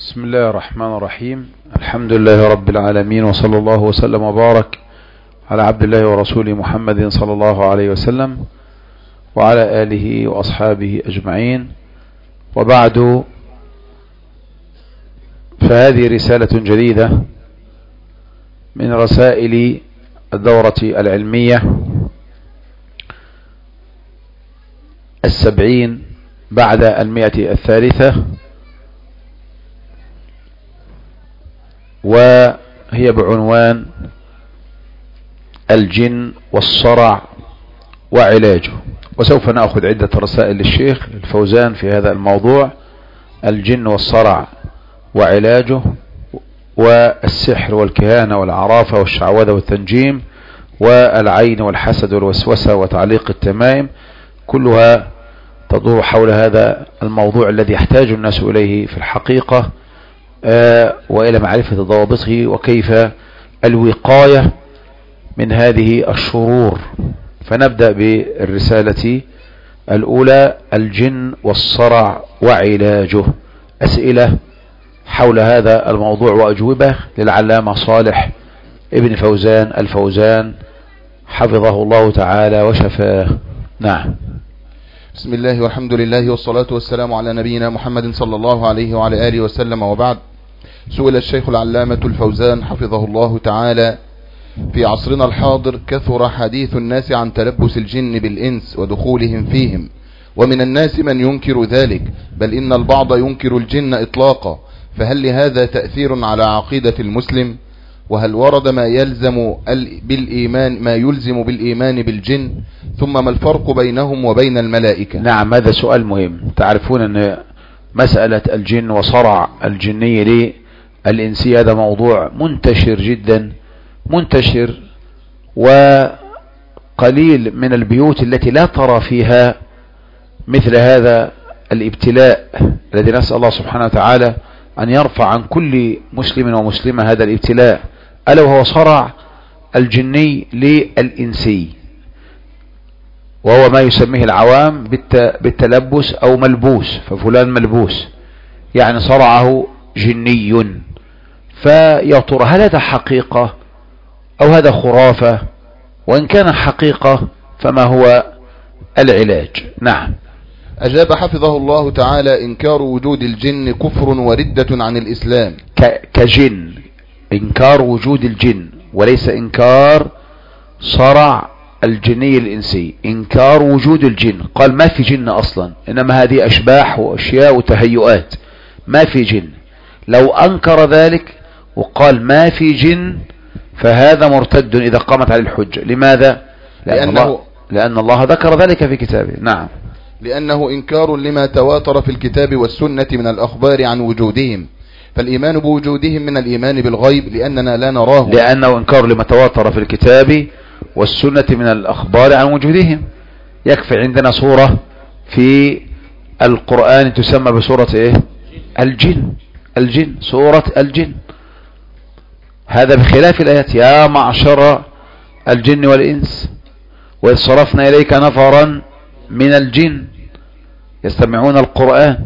بسم الله الرحمن الرحيم. الحمد لله رب العالمين، وصلى الله وسلم وبارك على عبد الله ورسوله محمد صلى الله عليه وسلم وعلى آله وأصحابه أجمعين، وبعد، فهذه رسالة جديدة من رسائل الدورة العلمية 70 بعد 100 وهي بعنوان الجن والصرع وعلاجه. وسوف نأخذ عدة رسائل للشيخ الفوزان في هذا الموضوع: الجن والصرع وعلاجه، والسحر والكهانة والعرافة والشعوذة والتنجيم، والعين والحسد والوسوسة وتعليق التمائم، كلها تدور حول هذا الموضوع الذي يحتاج الناس إليه في الحقيقة، وإلى معرفة ضوابطه وكيف الوقاية من هذه الشرور. فنبدأ بالرسالة الأولى: الجن والصرع وعلاجه. أسئلة حول هذا الموضوع وأجوبة للعلامة صالح ابن فوزان الفوزان حفظه الله تعالى وشفاه. نعم. بسم الله والحمد لله والصلاة والسلام على نبينا محمد صلى الله عليه وعلى آله وسلم، وبعد. سئل الشيخ العلامة الفوزان حفظه الله تعالى: في عصرنا الحاضر كثر حديث الناس عن تلبس الجن بالإنس ودخولهم فيهم، ومن الناس من ينكر ذلك، بل إن البعض ينكر الجن إطلاقا، فهل لهذا تأثير على عقيدة المسلم؟ وهل ورد ما يلزم بالإيمان بالجن؟ ثم ما الفرق بينهم وبين الملائكة؟ نعم، هذا سؤال مهم. تعرفون أن مسألة الجن وصرع الجني للإنسي هذا موضوع منتشر جدا، منتشر، وقليل من البيوت التي لا ترى فيها مثل هذا الابتلاء الذي نسأل الله سبحانه وتعالى أن يرفع عن كل مسلم ومسلمة هذا الابتلاء، ألا وهو صرع الجني للإنسي، وهو ما يسميه العوام بالتلبس أو ملبوس، ففلان ملبوس يعني صرعه جني. فيا ترى هل هذا حقيقة أو هذا خرافة؟ وإن كان حقيقة فما هو العلاج؟ نعم. أجاب حفظه الله تعالى: إنكار وجود الجن كفر وردة عن الإسلام. كجن، إنكار وجود الجن، وليس إنكار صرع الجني الإنسي. إنكار وجود الجن، قال ما في جن أصلا، إنما هذه أشباح وأشياء وتهيؤات، ما في جن. لو أنكر ذلك وقال ما في جن فهذا مرتد إذا قامت عليه الحجة. لماذا؟ لأن الله ذكر ذلك في كتابه. نعم. لأنه إنكار لما تواتر في الكتاب والسنة من الأخبار عن وجودهم، فالإيمان بوجودهم من الإيمان بالغيب لأننا لا نراهم. لأنه إنكار لما تواتر في الكتاب والسنة من الأخبار عن وجودهم. يكفي عندنا صورة في القرآن تسمى بصورة إيه؟ الجن، سورة الجن. هذا بخلاف الآيات: يا معشر الجن والإنس وإذ صرفنا إليك نفرا من الجن يستمعون القرآن.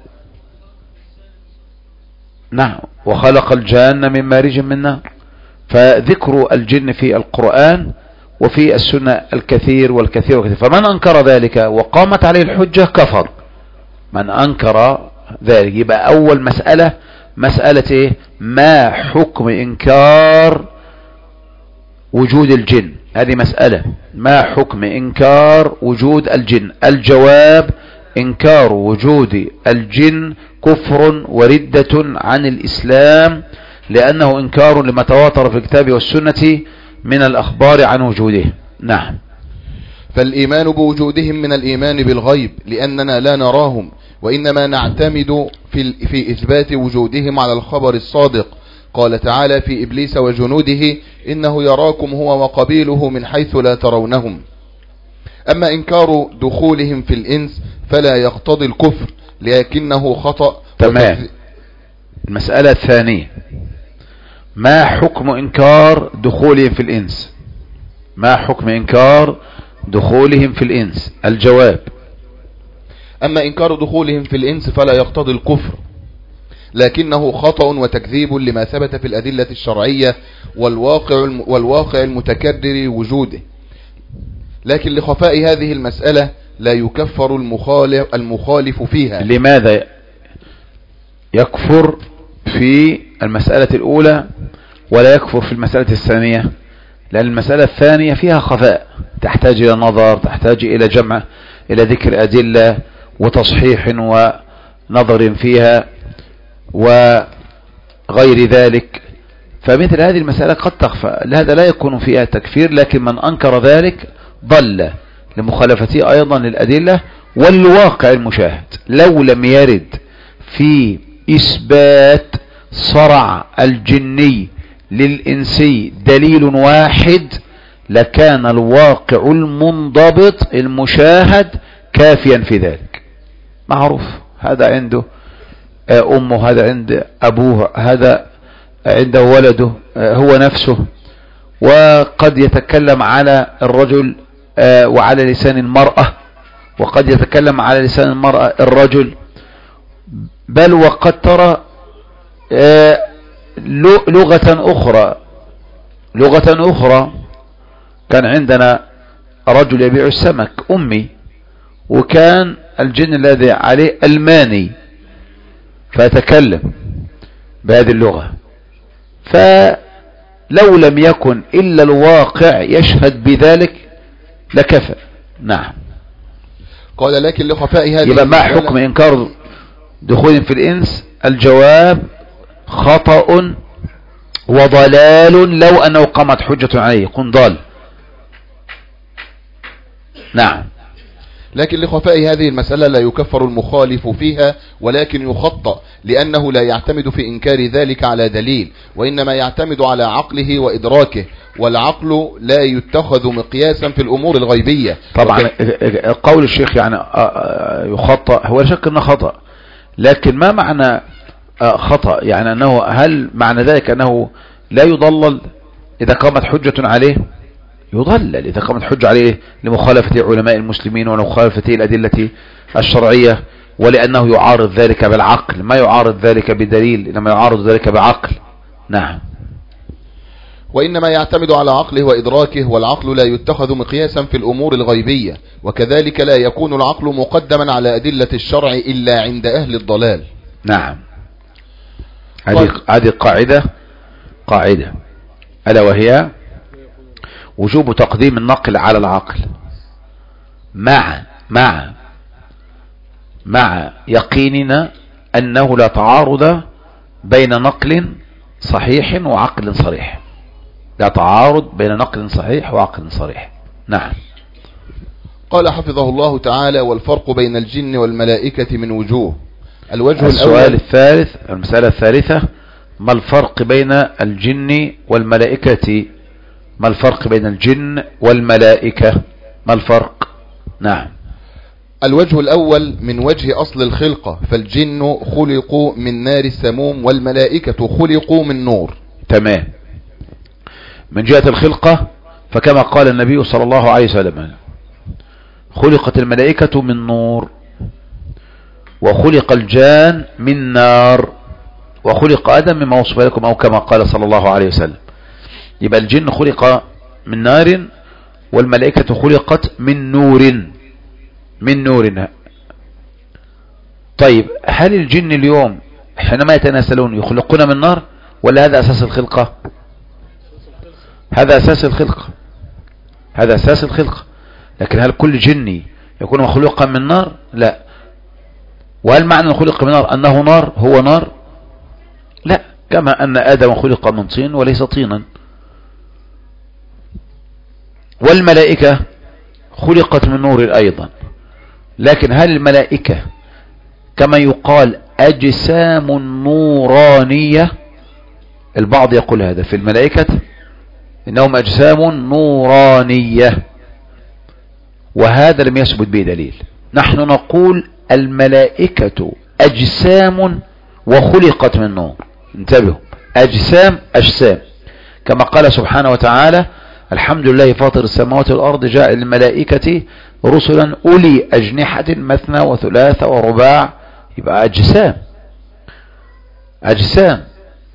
نعم. وخلق الجان من مارج من نار. فذكر الجن في القرآن وفي السنة الكثير والكثير. فمن أنكر ذلك وقامت عليه الحجة كفر. من أنكر ذلك. يبقى أول مسألة إيه؟ ما حكم إنكار وجود الجن؟ هذه مسألة. ما حكم إنكار وجود الجن؟ الجواب: إنكار وجود الجن كفر وردة عن الإسلام، لأنه إنكار لما تواتر في الكتاب والسنة من الأخبار عن وجوده. نعم. فالإيمان بوجودهم من الإيمان بالغيب لأننا لا نراهم، وإنما نعتمد في إثبات وجودهم على الخبر الصادق. قال تعالى في إبليس وجنوده: إنه يراكم هو وقبيله من حيث لا ترونهم. أما إنكار دخولهم في الإنس فلا يقتضي الكفر، لكنه خطأ. تمام. المسألة الثانية: ما حكم إنكار دخولهم في الإنس؟ ما حكم إنكار دخولهم في الإنس؟ الجواب: أما إنكار دخولهم في الإنس فلا يقتضي الكفر، لكنه خطأ وتكذيب لما ثبت في الأدلة الشرعية والواقع المتكرر وجوده. لكن لخفاء هذه المسألة لا يكفر المخالف فيها. لماذا يكفر في المسألة الأولى ولا يكفر في المسألة الثانية؟ لأن المسألة الثانية فيها خفاء، تحتاج إلى نظر، تحتاج إلى جمع، إلى ذكر أدلة وتصحيح ونظر فيها وغير ذلك. فمثل هذه المسألة قد تخفى، لهذا لا يكون فيها تكفير، لكن من أنكر ذلك ضل لمخالفته أيضا للأدلة والواقع المشاهد. لو لم يرد في إثبات صرع الجني للإنسي دليل واحد لكان الواقع المنضبط المشاهد كافيا في ذلك. معروف، هذا عنده أمه، هذا عند أبوه، هذا عنده ولده، هو نفسه. وقد يتكلم على الرجل وعلى لسان المرأة، وقد يتكلم على لسان المرأة الرجل، بل وقد ترى لغة أخرى. كان عندنا رجل يبيع السمك أمي، وكان الجن الذي عليه ألماني، فأتكلم بهذه اللغة. فلو لم يكن إلا الواقع يشهد بذلك لكفى. نعم. قال لكن لخفاء هذه يبقى ما حكم إنكار دخول في الإنس؟ الجواب خطأ وضلال، لو أنه قامت حجة عليه يكون ضال. نعم. لكن لخفاء هذه المسألة لا يكفر المخالف فيها، ولكن يخطأ، لأنه لا يعتمد في إنكار ذلك على دليل، وإنما يعتمد على عقله وإدراكه، والعقل لا يتخذ مقياسا في الأمور الغيبية. طبعا قول الشيخ يعني يخطأ، هو شك أنه خطأ، لكن ما معنى خطأ؟ يعني أنه هل معنى ذلك أنه لا يضلل إذا قامت حجة عليه؟ يضلل إذا قامت حجة عليه لمخالفة علماء المسلمين ومخالفة الأدلة الشرعية، ولأنه يعارض ذلك بالعقل، ما يعارض ذلك بدليل، إنما يعارض ذلك بعقل. نعم. وإنما يعتمد على عقله وإدراكه، والعقل لا يتخذ مقياسا في الأمور الغيبية، وكذلك لا يكون العقل مقدما على أدلة الشرع إلا عند أهل الضلال. نعم. هذه قاعدة ألا وهي وجوب تقديم النقل على العقل مع يقيننا أنه لا تعارض بين نقل صحيح وعقل صريح. لا تعارض بين نقل صحيح وعقل صريح. نعم. قال حفظه الله تعالى: والفرق بين الجن والملائكة من وجوه. السؤال الثالث، المسألة الثالثة: ما الفرق بين الجن والملائكة؟ ما الفرق بين الجن والملائكة؟ ما الفرق؟ نعم. الوجه الأول من وجه أصل الخلقة، فالجن خلقوا من نار السموم، والملائكة خلقوا من نور. تمام. من جهة الخلقة فكما قال النبي صلى الله عليه وسلم: خلقت الملائكة من نور، وخلق الجان من نار، وخلق آدم مما وصف لكم، أو كما قال صلى الله عليه وسلم. يبقى الجن خلق من نار، والملائكة خلقت من نور. طيب، هل الجن اليوم حينما يتناسلون يخلقون من نار، ولا هذا أساس الخلقة؟ هذا أساس الخلقة. لكن هل كل جني يكون مخلوقا من نار؟ لا. وهل معنى خلق من نار أنه نار هو نار؟ لا، كما أن آدم خلق من طين وليس طينا. والملائكة خلقت من نور أيضا، لكن هل الملائكة كما يقال أجسام نورانية؟ البعض يقول هذا في الملائكة، إنهم أجسام نورانية، وهذا لم يثبت به دليل. نحن نقول الملائكة أجسام وخلقت من نور. انتبهوا، أجسام كما قال سبحانه وتعالى: الحمد لله فاطر السماوات والأرض جاعل الملائكة رسلا أولي أجنحة مثنى وثلاث ورباع. يبقى أجسام. أجسام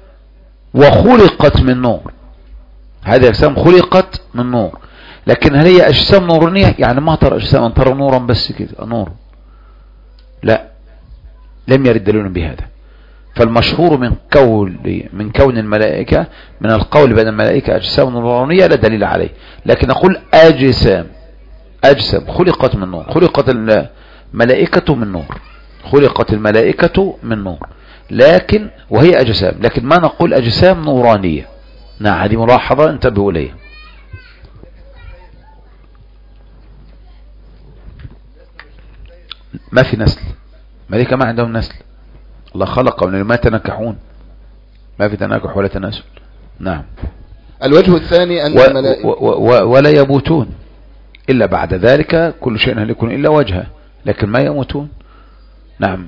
وخلقت من نور. هذه أجسام خلقت من نور، لكن هل هي أجسام نورانية؟ يعني ما ترى أجسام أن ترى نورا بس كده نور، لا، لم يرد دليل بهذا. فالمشهور من كون الملائكة، من القول بأن الملائكة أجسام نورانية لا دليل عليه، لكن أقول أجسام خلقت من نور. خلقت الملائكة من نور، خلقت الملائكة من نور، لكن وهي أجسام، لكن ما نقول أجسام نورانية. نعم، هذه ملاحظة انتبهوا إليها. ما في نسل، ملائكة ما عندهم نسل، الله خلقهم ما يتنكحون، ما في تناكح ولا تناسل. نعم. الوجه الثاني أن الملائكة ولا يموتون إلا بعد ذلك، كل شيء هل يكون إلا وجهه، لكن ما يموتون. نعم.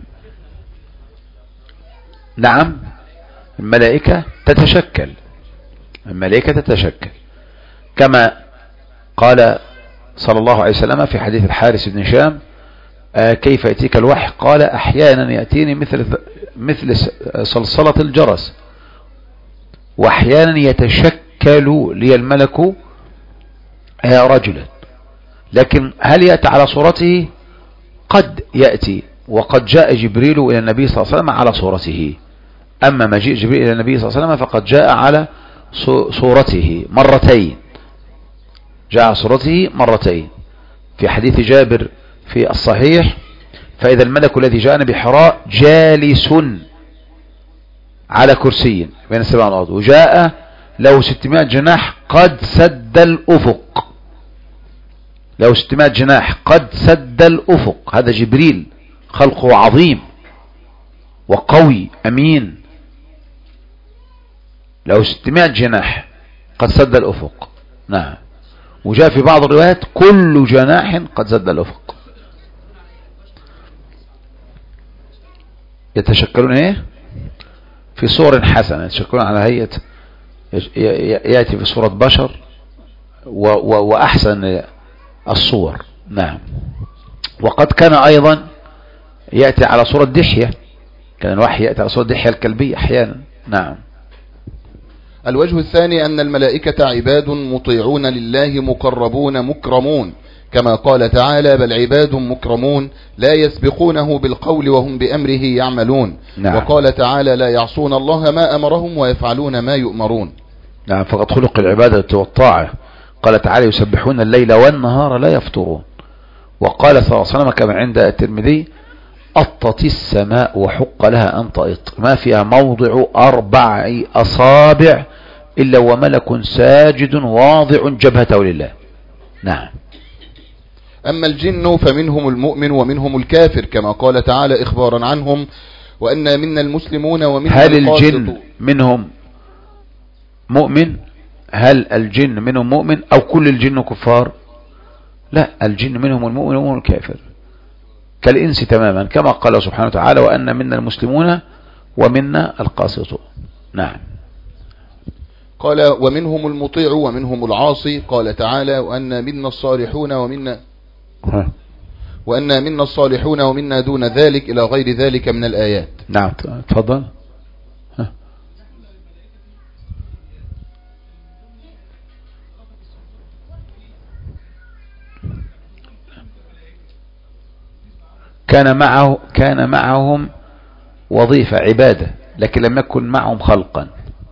نعم، الملائكة تتشكل، الملائكة تتشكل كما قال صلى الله عليه وسلم في حديث الحارث بن هشام: كيف يأتيك الوحي؟ قال: أحيانا يأتيني مثل صلصلة الجرس، وأحيانا يتشكل لي الملك رجلا. لكن هل يأتي على صورته؟ قد يأتي، وقد جاء جبريل إلى النبي صلى الله عليه وسلم على صورته. أما مجيء جبريل إلى النبي صلى الله عليه وسلم فقد جاء على صورته مرتين، جاء على صورته مرتين. في حديث جابر في الصحيح: فإذا الملك الذي جاءنا بحراء جالس على كرسي بين السماء والأرض، وجاء له 600 جناح قد سد الأفق، له 600 جناح قد سد الأفق. هذا جبريل، خلقه عظيم وقوي أمين، له 600 جناح قد سد الأفق. نعم. وجاء في بعض الروايات: كل جناح قد سد الأفق. يتشكلون ايه؟ في صور حسنة، يتشكلون على هيئة، يأتي في صورة بشر وأحسن الصور. نعم. وقد كان أيضا يأتي على صورة دحية، كان الوحي يأتي على صورة دحية الكلبية أحيانا. نعم. الوجه الثاني أن الملائكة عباد مطيعون لله مقربون مكرمون، كما قال تعالى: بل عباد مكرمون لا يسبقونه بالقول وهم بأمره يعملون. نعم. وقال تعالى: لا يعصون الله ما أمرهم ويفعلون ما يؤمرون. نعم. فقد خلق العبادة والطاعة. قال تعالى: يسبحون الليل والنهار لا يفترون. وقال صلى الله عليه وسلم كما عند الترمذي: أطت السماء وحق لها أن تأط، ما فيها موضع 4 أصابع إلا وملك ساجد واضع جبهته لله. نعم. أما الجن فمنهم المؤمن ومنهم الكافر، كما قال تعالى إخبارا عنهم: وأن منا المسلمون ومنا هل الجن منهم مؤمن؟ هل الجن منهم مؤمن أو كل الجن كفار؟ لا، الجن منهم المؤمن ومنهم الكافر، كالإنس تماما، كما قال سبحانه وتعالى: وأن منا المسلمون ومنا القاسطون. نعم. قال: ومنهم المطيع ومنهم العاصي. قال تعالى: وأن منا الصالحون ومنا دون ذلك، إلى غير ذلك من الآيات. نعم. تفضل. كان معهم وظيفة عبادة، لكن لم يكن معهم خلقا،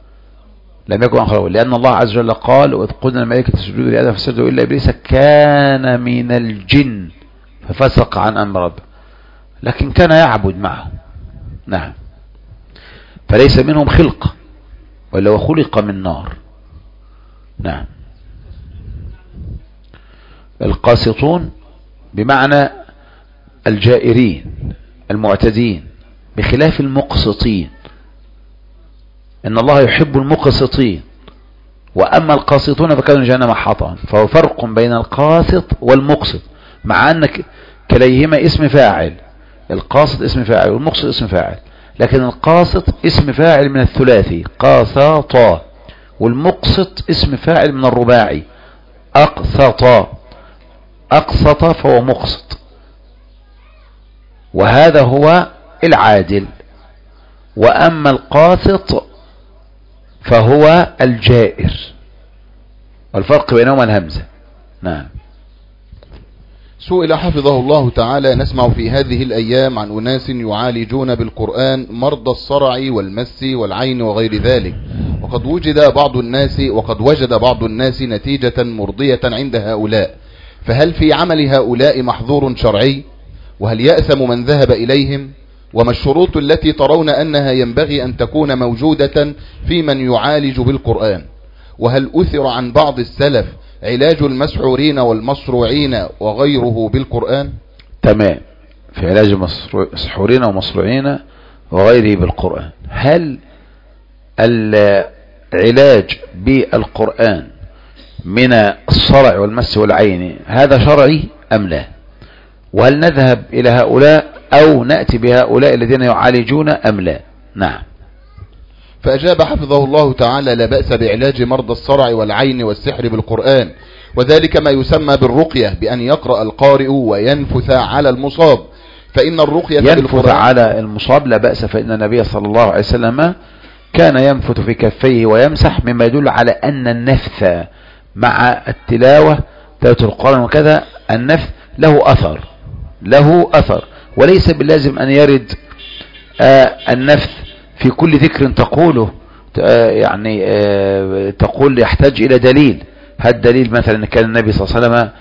لأن الله عز وجل قال: وإذ قلنا الملائكة اسجدوا لآدم فسجدوا إلا إبليس كان من الجن ففسق عن أمر ربه، لكن كان يعبد معه. نعم. فليس منهم خلق، ولا وخلق من نار. نعم. القاسطون بمعنى الجائرين المعتدين، بخلاف المقسطين، إن الله يحب المقسطين. وأما القاسطون فكانوا جهنم حطبا. فهو فرق بين القاسط والمقسط، مع أن كليهما اسم فاعل، القاسط اسم فاعل والمقسط اسم فاعل، لكن القاسط اسم فاعل من الثلاثي قاسطا، والمقسط اسم فاعل من الرباعي أقسطا. أقسط فهو مقسط، وهذا هو العادل. وأما القاسط فهو الجائر، والفرق بينهما الهمزة. نعم. سئل حفظه الله تعالى: نسمع في هذه الأيام عن أناس يعالجون بالقرآن مرضى الصرع والمس والعين وغير ذلك، وقد وجد بعض الناس نتيجة مرضية عند هؤلاء، فهل في عمل هؤلاء محظور شرعي؟ وهل يأثم من ذهب إليهم؟ وما الشروط التي ترون أنها ينبغي أن تكون موجودة في من يعالج بالقرآن؟ وهل أثر عن بعض السلف علاج المسحورين والمصروعين وغيره بالقرآن؟ تمام. في علاج المسحورين والمصروعين وغيره بالقرآن، هل العلاج بالقرآن من الصرع والمس والعين هذا شرعي أم لا؟ وهل نذهب إلى هؤلاء أو نأتي بهؤلاء الذين يعالجون أم لا؟ نعم. فأجاب حفظه الله تعالى: لا بأس بعلاج مرضى الصرع والعين والسحر بالقرآن، وذلك ما يسمى بالرقية، بأن يقرأ القارئ وينفث على المصاب، فإن الرقية ينفث على المصاب لا بأس، فإن النبي صلى الله عليه وسلم كان ينفث في كفيه ويمسح، مما يدل على أن النفث مع التلاوة تلاوة القرآن وكذا النفث له أثر، وليس باللازم أن يرد النفث في كل ذكر تقوله، يعني تقول يحتاج إلى دليل. هذا الدليل مثلا كان النبي صلى الله عليه وسلم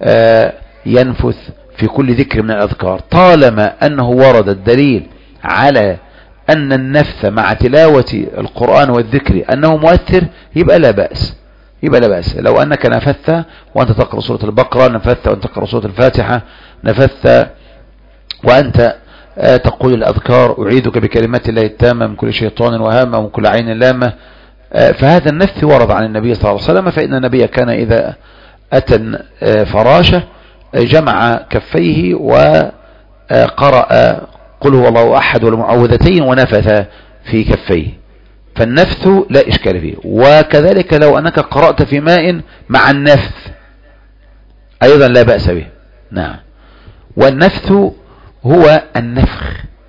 ينفث في كل ذكر من الأذكار، طالما أنه ورد الدليل على أن النفث مع تلاوة القرآن والذكر أنه مؤثر، يبقى لا بأس. لو أنك نفثت وأنت تقرأ سورة البقرة، نفثت وأنت تقرأ سورة الفاتحة، نفثت وأنت تقول الأذكار: أعيذك بكلمات الله التامة من كل شيطان وهامة ومن كل عين لامة، فهذا النفث ورد عن النبي صلى الله عليه وسلم. فإن النبي كان إذا أتى فراشه جمع كفيه وقرأ قل هو الله أحد والمعوذتين ونفث في كفيه، فالنفث لا إشكال فيه. وكذلك لو أنك قرأت في ماء مع النفث أيضا لا بأس به. نعم. والنفث هو النفخ،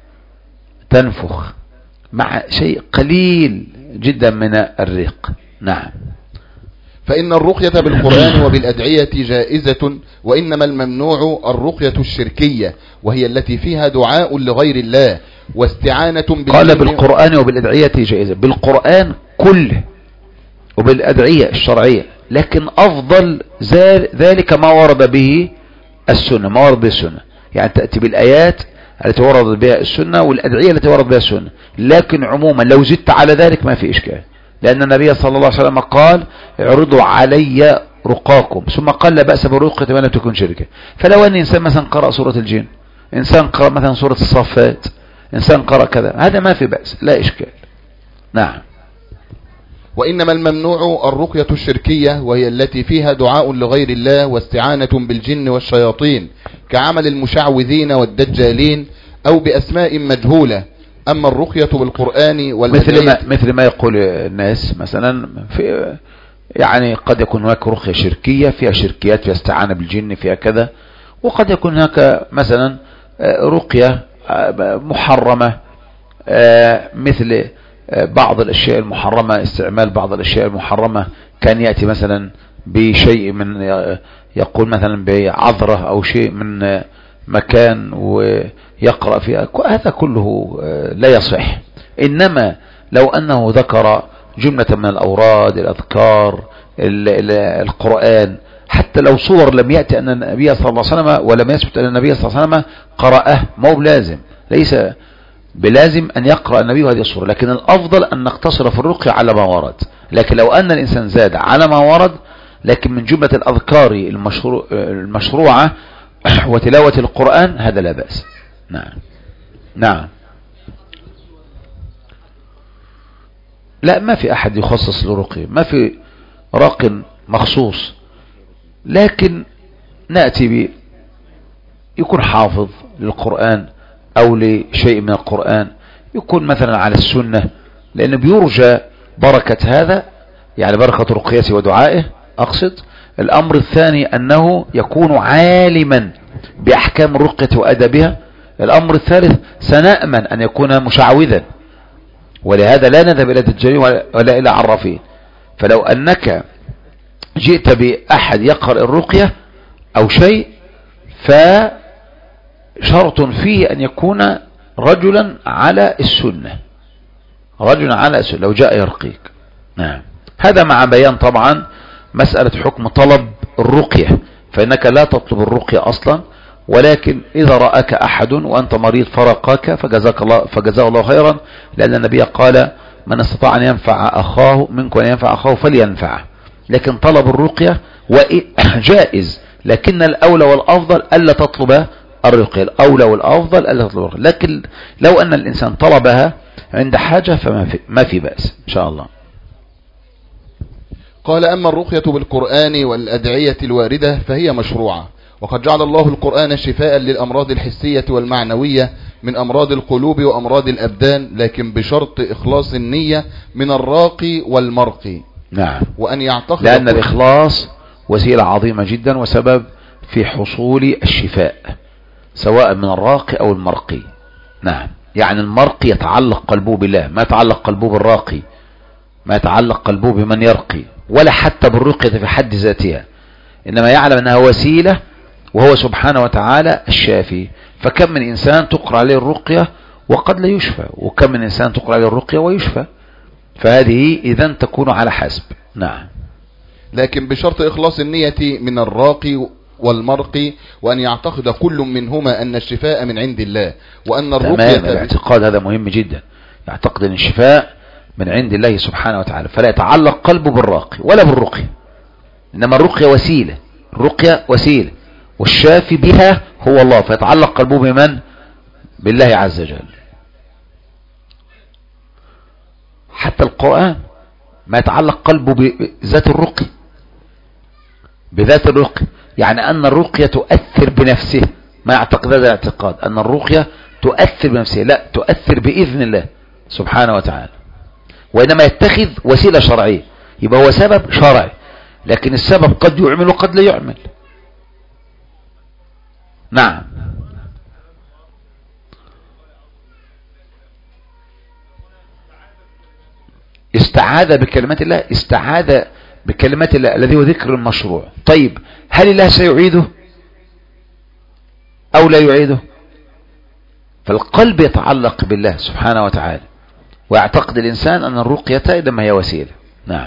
تنفخ مع شيء قليل جدا من الريق. نعم. فإن الرقية بالقرآن وبالأدعية جائزة، وإنما الممنوع الرقية الشركية، وهي التي فيها دعاء لغير الله واستعانة قال بالقرآن وبالأدعية جائزة، بالقرآن كله وبالأدعية الشرعية، لكن أفضل ذلك ما ورد به السنة، يعني تأتي بالآيات التي ورد بها السنة والأدعية التي ورد بها السنة. لكن عموما لو زدت على ذلك ما في إشكال، لأن النبي صلى الله عليه وسلم قال: اعرضوا علي رقاكم، ثم قال: لا بأس بالرقية ما لم تكن شركة. فلو أن إنسان مثلا قرأ سورة الجن، إنسان قرأ مثلا سورة الصافات، إنسان قرأ كذا، هذا ما في بأس، لا إشكال. نعم. وإنما الممنوع الرقية الشركية، وهي التي فيها دعاء لغير الله واستعانة بالجن والشياطين، كعمل المشعوذين والدجالين أو بأسماء مجهولة. أما الرقية بالقرآن مثل ما يقول الناس مثلا في، يعني قد يكون هناك رقية شركية فيها شركيات، فيها استعانة بالجن، فيها كذا، وقد يكون هناك مثلا رقية محرمة، مثل بعض الأشياء المحرمة، استعمال بعض الأشياء المحرمة، كان يأتي مثلا بشيء من، يقول مثلا بعذرة أو شيء من مكان ويقرأ فيها، هذا كله لا يصح. إنما لو أنه ذكر جملة من الأوراد، الأذكار، القرآن، حتى لو صور لم يأتي أن النبي صلى الله عليه وسلم ولم يثبت أن النبي صلى الله عليه وسلم قرأه، ما هو بلازم، ليس بلازم أن يقرأ النبي هذه الصورة، لكن الأفضل أن نقتصر في الرقية على ما ورد. لكن لو أن الإنسان زاد على ما ورد، لكن من جملة الأذكار المشروعة وتلاوة القرآن، هذا لا بأس. نعم. لا، ما في أحد يخصص للرقية، ما في راق مخصوص، لكن نأتي يكون حافظ للقرآن أو لشيء من القرآن، يكون مثلا على السنة، لأنه بيرجى بركة هذا، يعني بركة رقيته ودعائه أقصد. الأمر الثاني أنه يكون عالما بأحكام الرقية وأدبها. الأمر الثالث سنأمن أن يكون مشعوذا، ولهذا لا نذهب إلى دجالين ولا إلى عرافين. فلو أنك جئت بأحد يقرأ الرقية أو شيء فشرط فيه أن يكون رجلا على السنة، رجلا على السنة لو جاء يرقيك. نعم. هذا مع بيان طبعا مسألة حكم طلب الرقية، فإنك لا تطلب الرقية أصلا، ولكن إذا رأك أحد وأنت مريض فرقاك فجزاه الله خيرا، لأن النبي قال من استطاع أن ينفع أخاه منكم أن ينفع أخاه فلينفعه. لكن طلب الرقية جائز، لكن الأولى والأفضل ألا تطلب الرقية، الأولى والأفضل ألا تطلب الرقية. لكن لو أن الإنسان طلبها عند حاجة فما في بأس إن شاء الله. قال أما الرقية بالقرآن والأدعية الواردة فهي مشروعة، وقد جعل الله القرآن شفاء للأمراض الحسية والمعنوية من أمراض القلوب وأمراض الأبدان، لكن بشرط إخلاص النية من الراقي والمرقي. نعم. وأن يعتقد، لأن الإخلاص وسيلة عظيمة جدا وسبب في حصول الشفاء سواء من الراقي أو المرقي. نعم. يعني المرقي يتعلق قلبه بالله، ما يتعلق قلبه بالراقي، ما يتعلق قلبه بمن يرقي، ولا حتى بالرقية في حد ذاتها، إنما يعلم أنها وسيلة وهو سبحانه وتعالى الشافي. فكم من إنسان تقرأ عليه الرقية وقد لا يشفى، وكم من إنسان تقرأ عليه الرقية ويشفى، فهذه إذن تكون على حسب. نعم. لكن بشرط إخلاص النية من الراقي والمرقي، وأن يعتقد كل منهما أن الشفاء من عند الله، وأن الرقية تمام. الاعتقاد هذا مهم جدا، يعتقد أن الشفاء من عند الله سبحانه وتعالى، فلا يتعلق قلبه بالراقي ولا بالرقية، إنما الرقية وسيلة، الرقية وسيلة والشافي بها هو الله، فيتعلق قلبه بمن؟ بالله عز وجل. حتى القرآن ما يتعلق قلبه بذات الرقي، بذات الرقي، يعني أن الرقية تؤثر بنفسه، ما يعتقد هذا الاعتقاد أن الرقية تؤثر بنفسه، لا، تؤثر بإذن الله سبحانه وتعالى، وإنما يتخذ وسيلة شرعية، يبقى هو سبب شرعي، لكن السبب قد يعمل وقد لا يعمل. نعم. استعاذ بكلمات الله، استعاذ بكلمات الله الذي هو ذكر المشروع. طيب هل الله سيعيده أو لا يعيده؟ فالقلب يتعلق بالله سبحانه وتعالى، ويعتقد الإنسان أن الرقية إنما هي وسيلة. نعم.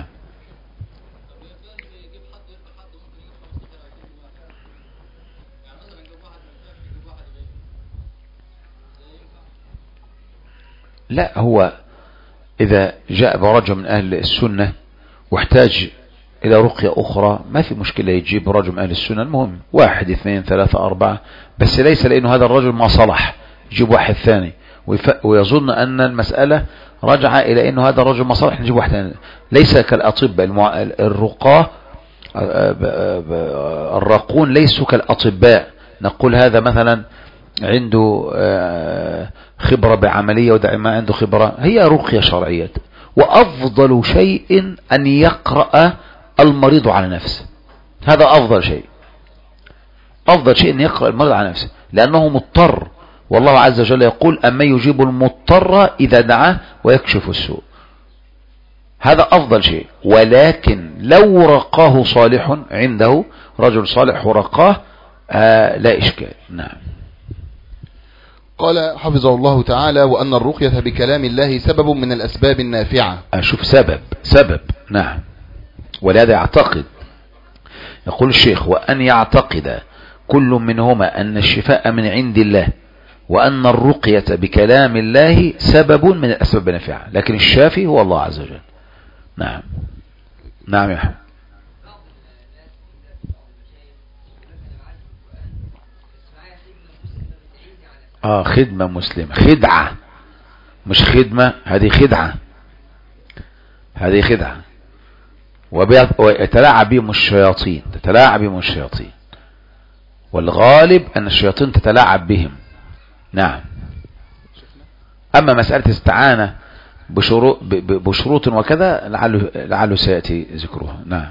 لا، هو إذا جاء برجل من أهل السنة واحتاج إلى رقية أخرى ما في مشكلة، يجيب رجل من أهل السنة، المهم 1 2 3 4، بس ليس لأنه هذا الرجل ما صلح يجيب واحد ثاني ويظن أن المسألة رجع إلى أنه هذا الرجل ما صلح نجيب واحد ثاني. ليس كالأطباء الرقاة، الراقون ليسوا كالأطباء، نقول هذا مثلا عنده خبرة بعملية وده ما عنده خبرة، هي رقية شرعية. وأفضل شيء أن يقرأ المريض على نفسه، هذا أفضل شيء، أفضل شيء أن يقرأ المريض على نفسه، لأنه مضطر، والله عز وجل يقول أما يجيب المضطر إذا دعاه ويكشف السوء، هذا أفضل شيء. ولكن لو رقاه صالح عنده رجل صالح ورقاه لا إشكال. نعم. قال حفظه الله تعالى: وأن الرقية بكلام الله سبب من الأسباب النافعة. أشوف سبب. نعم. ولهذا يعتقد، يقول الشيخ: وأن يعتقد كل منهما أن الشفاء من عند الله، وأن الرقية بكلام الله سبب من الأسباب النافعة، لكن الشافي هو الله عز وجل. نعم. نعم يا حبيبي. خدمة مسلمة، خدعة مش خدمة، هذه خدعة، ويتلاعب بهم الشياطين، والغالب أن الشياطين تتلاعب بهم. نعم. أما مسألة استعانة بشروط وكذا لعله سيأتي ذكرها. نعم.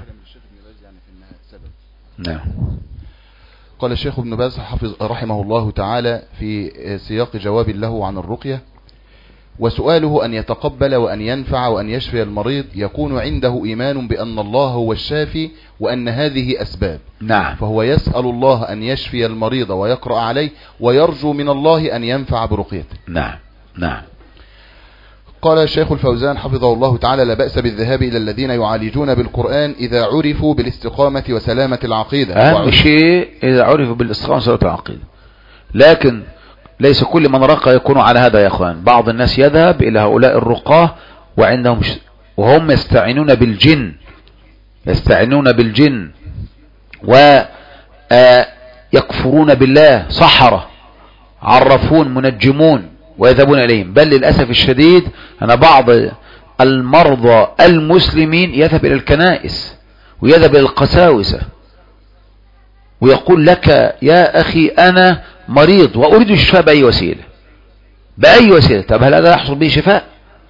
نعم. قال الشيخ ابن باز رحمه الله تعالى في سياق جواب له عن الرقية: وسؤاله أن يتقبل وأن ينفع وأن يشفي المريض يكون عنده إيمان بأن الله هو الشافي وأن هذه أسباب. نعم. فهو يسأل الله أن يشفي المريض ويقرأ عليه ويرجو من الله أن ينفع برقيته. نعم. نعم. قال الشيخ الفوزان حفظه الله تعالى: لا بأس بالذهاب إلى الذين يعالجون بالقرآن إذا عرفوا بالاستقامة وسلامة العقيدة. أهم شيء إذا عرفوا بالاستقامة وسلامة العقيدة، لكن ليس كل من رقى يكون على هذا يا أخوان. بعض الناس يذهب إلى هؤلاء الرقاه وهم يستعينون بالجن ويكفرون بالله، سحرة عرفون منجمون، ويذهبون إليهم. بل للأسف الشديد أن بعض المرضى المسلمين يذهب إلى الكنائس ويذهب إلى القساوسة ويقول لك: يا أخي أنا مريض وأريد الشفاء بأي وسيلة. طب هل هذا يحصل به شفاء؟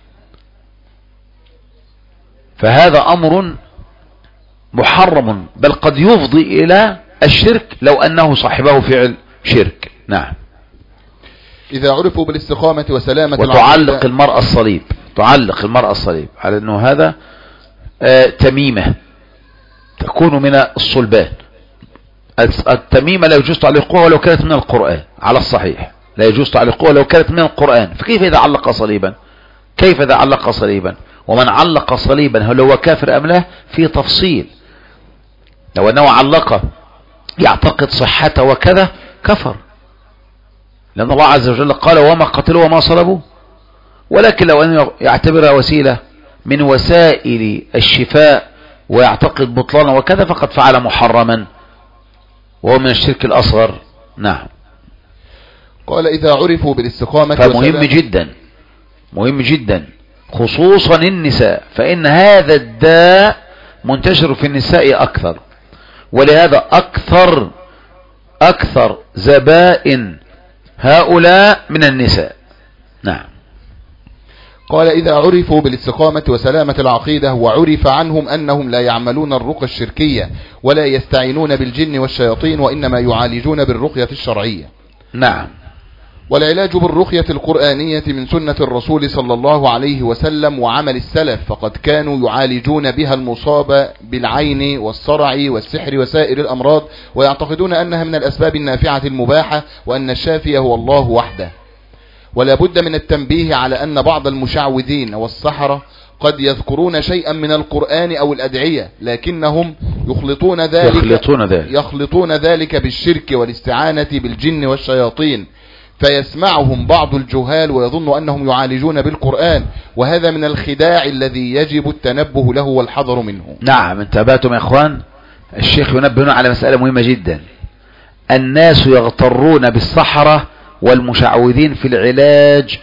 فهذا أمر محرم، بل قد يفضي إلى الشرك لو أنه صاحبه فعل شرك. نعم. إذا عرفوا بالاستقامة وسلامة وتعلق المرأة الصليب على أنه هذا تميمة تكون من الصلبان. التميمة لا يجوز تعليقها ولو كانت من القرآن، على الصحيح لا يجوز تعليقها ولو كانت من القرآن. فكيف إذا علق صليبا؟ ومن علق صليبا هل هو كافر أم لا؟ في تفصيل. لو أنه علق يعتقد صحته وكذا كفر، لأن الله عز وجل قال: وما قتلوا وما صلبوا. ولكن لو أنه يعتبرها وسيلة من وسائل الشفاء ويعتقد بطلانا وكذا فقد فعل محرما وهو من الشرك الأصغر. نعم. قال: إذا عرفوا بالاستقامة مهم جدا خصوصا النساء، فإن هذا الداء منتشر في النساء أكثر، ولهذا أكثر زبائن هؤلاء من النساء. نعم. قال: إذا عرفوا بالاستقامة وسلامة العقيدة وعرف عنهم أنهم لا يعملون الرقى الشركية ولا يستعينون بالجن والشياطين وإنما يعالجون بالرقية الشرعية. نعم. والعلاج بالرقية القرآنية من سنة الرسول صلى الله عليه وسلم وعمل السلف، فقد كانوا يعالجون بها المصاب بالعين والصرع والسحر وسائر الأمراض، ويعتقدون أنها من الأسباب النافعة المباحة، وأن الشافي هو الله وحده. ولا بد من التنبيه على أن بعض المشعوذين والسحرة قد يذكرون شيئا من القرآن أو الأدعية، لكنهم يخلطون ذلك بالشرك والاستعانة بالجن والشياطين، فيسمعهم بعض الجهال ويظن أنهم يعالجون بالقرآن، وهذا من الخداع الذي يجب التنبه له والحذر منه. نعم. انتبهتم يا اخوان؟ الشيخ ينبهنا على مسألة مهمة جدا. الناس يغترون بالسحرة والمشعوذين في العلاج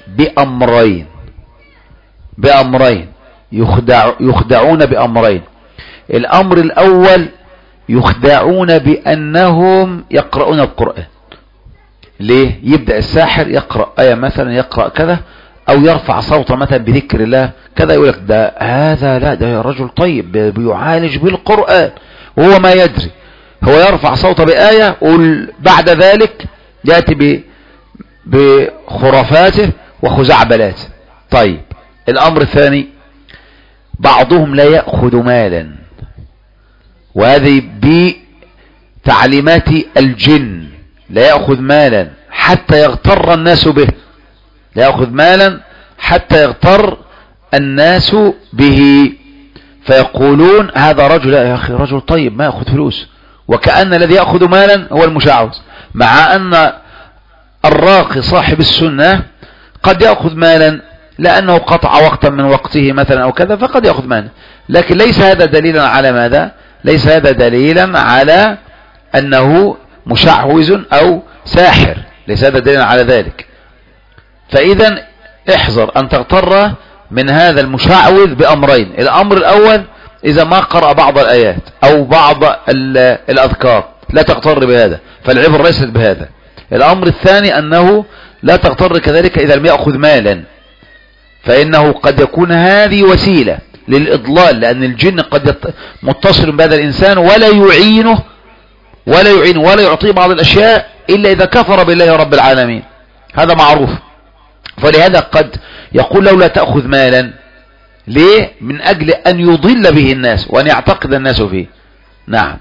بأمرين يخدعون بأمرين. الأمر الأول يخدعون بأنهم يقرؤون القرآن. ليه؟ يبدأ الساحر يقرأ آية مثلا، يقرأ كذا، أو يرفع صوته مثلا بذكر الله كذا، يقول لك ده يا رجل طيب بيعالج بالقرآن، وهو ما يدري. هو يرفع صوته بآية وبعد ذلك يأتي بخرافاته وخزعبلاته. طيب، الأمر الثاني بعضهم لا يأخذ مالا، وهذه بتعليمات الجن، لا يأخذ مالا حتى يغتر الناس به، فيقولون هذا رجل، يا أخي رجل طيب ما يأخذ فلوس، وكأن الذي يأخذ مالا هو المشعوذ، مع أن الراقي صاحب السنة قد يأخذ مالا لأنه قطع وقتا من وقته مثلا أو كذا، فقد يأخذ مالا، لكن ليس هذا دليلا على ماذا؟ ليس هذا دليلا على أنه مشعوذ أو ساحر، ليس هذا دليلا على ذلك. فإذا احذر أن تغتر من هذا المشعوذ بأمرين. الأمر الأول إذا ما قرأ بعض الآيات أو بعض الأذكار لا تغتر بهذا، فالعبر ليست بهذا. الأمر الثاني أنه لا تغتر كذلك إذا لم يأخذ مالا، فإنه قد يكون هذه وسيلة للإضلال، لأن الجن قد متصل بهذا الإنسان ولا يعينه ولا يعطيه بعض الأشياء إلا إذا كفر بالله رب العالمين. هذا معروف. فلهذا قد يقول لولا تأخذ مالا، ليه؟ من أجل أن يضل به الناس وأن يعتقد الناس فيه. نعم.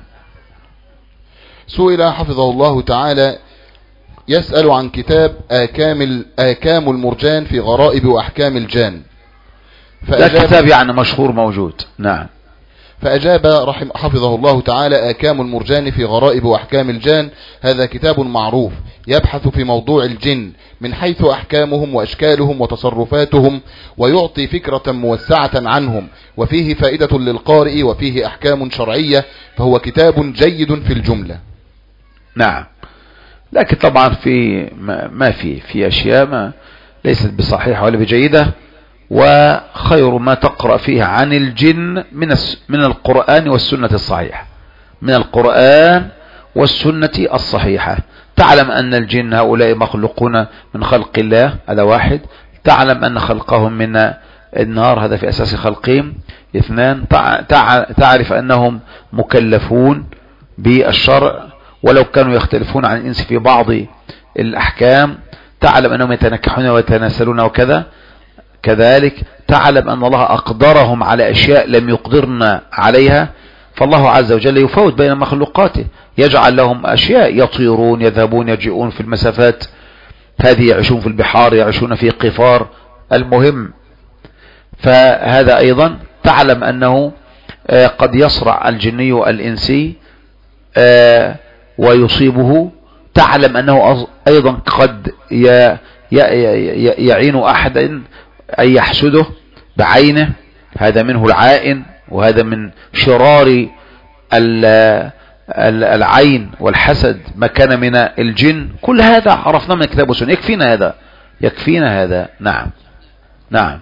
سئل حفظه الله تعالى يسأل عن كتاب آكام المرجان في غرائب وأحكام الجان، ده كتاب يعني مشهور موجود. نعم. فأجاب حفظه الله تعالى: آكام المرجان في غرائب وأحكام الجان هذا كتاب معروف يبحث في موضوع الجن من حيث أحكامهم وأشكالهم وتصرفاتهم، ويعطي فكرة موسعة عنهم، وفيه فائدة للقارئ وفيه أحكام شرعية، فهو كتاب جيد في الجملة. نعم. لكن طبعا في ما في أشياء ما ليست بصحيحة ولا بجيدة، وخير ما تقرأ فيها عن الجن من القرآن والسنة الصحيحة، من القرآن والسنة الصحيحة. تعلم أن الجن هؤلاء مخلوقون من خلق الله، هذا واحد. تعلم أن خلقهم من النار، هذا في أساس خلقهم. اثنان، تعرف أنهم مكلفون بالشرع ولو كانوا يختلفون عن الإنس في بعض الأحكام. تعلم أنهم يتنكحون ويتناسلون وكذا. كذلك تعلم أن الله أقدرهم على أشياء لم يقدرنا عليها، فالله عز وجل يفوت بين مخلوقاته، يجعل لهم أشياء يطيرون يذهبون يجيئون في المسافات هذه، يعيشون في البحار، يعيشون في قفار. المهم، فهذا أيضا تعلم أنه قد يصرع الجني الإنسي ويصيبه. تعلم أنه أيضا قد يعين أحدا أن يحسده بعينه، هذا منه العائن، وهذا من شرار العين والحسد ما كان من الجن. كل هذا عرفنا من كتاب والسنة، يكفينا هذا. نعم. نعم.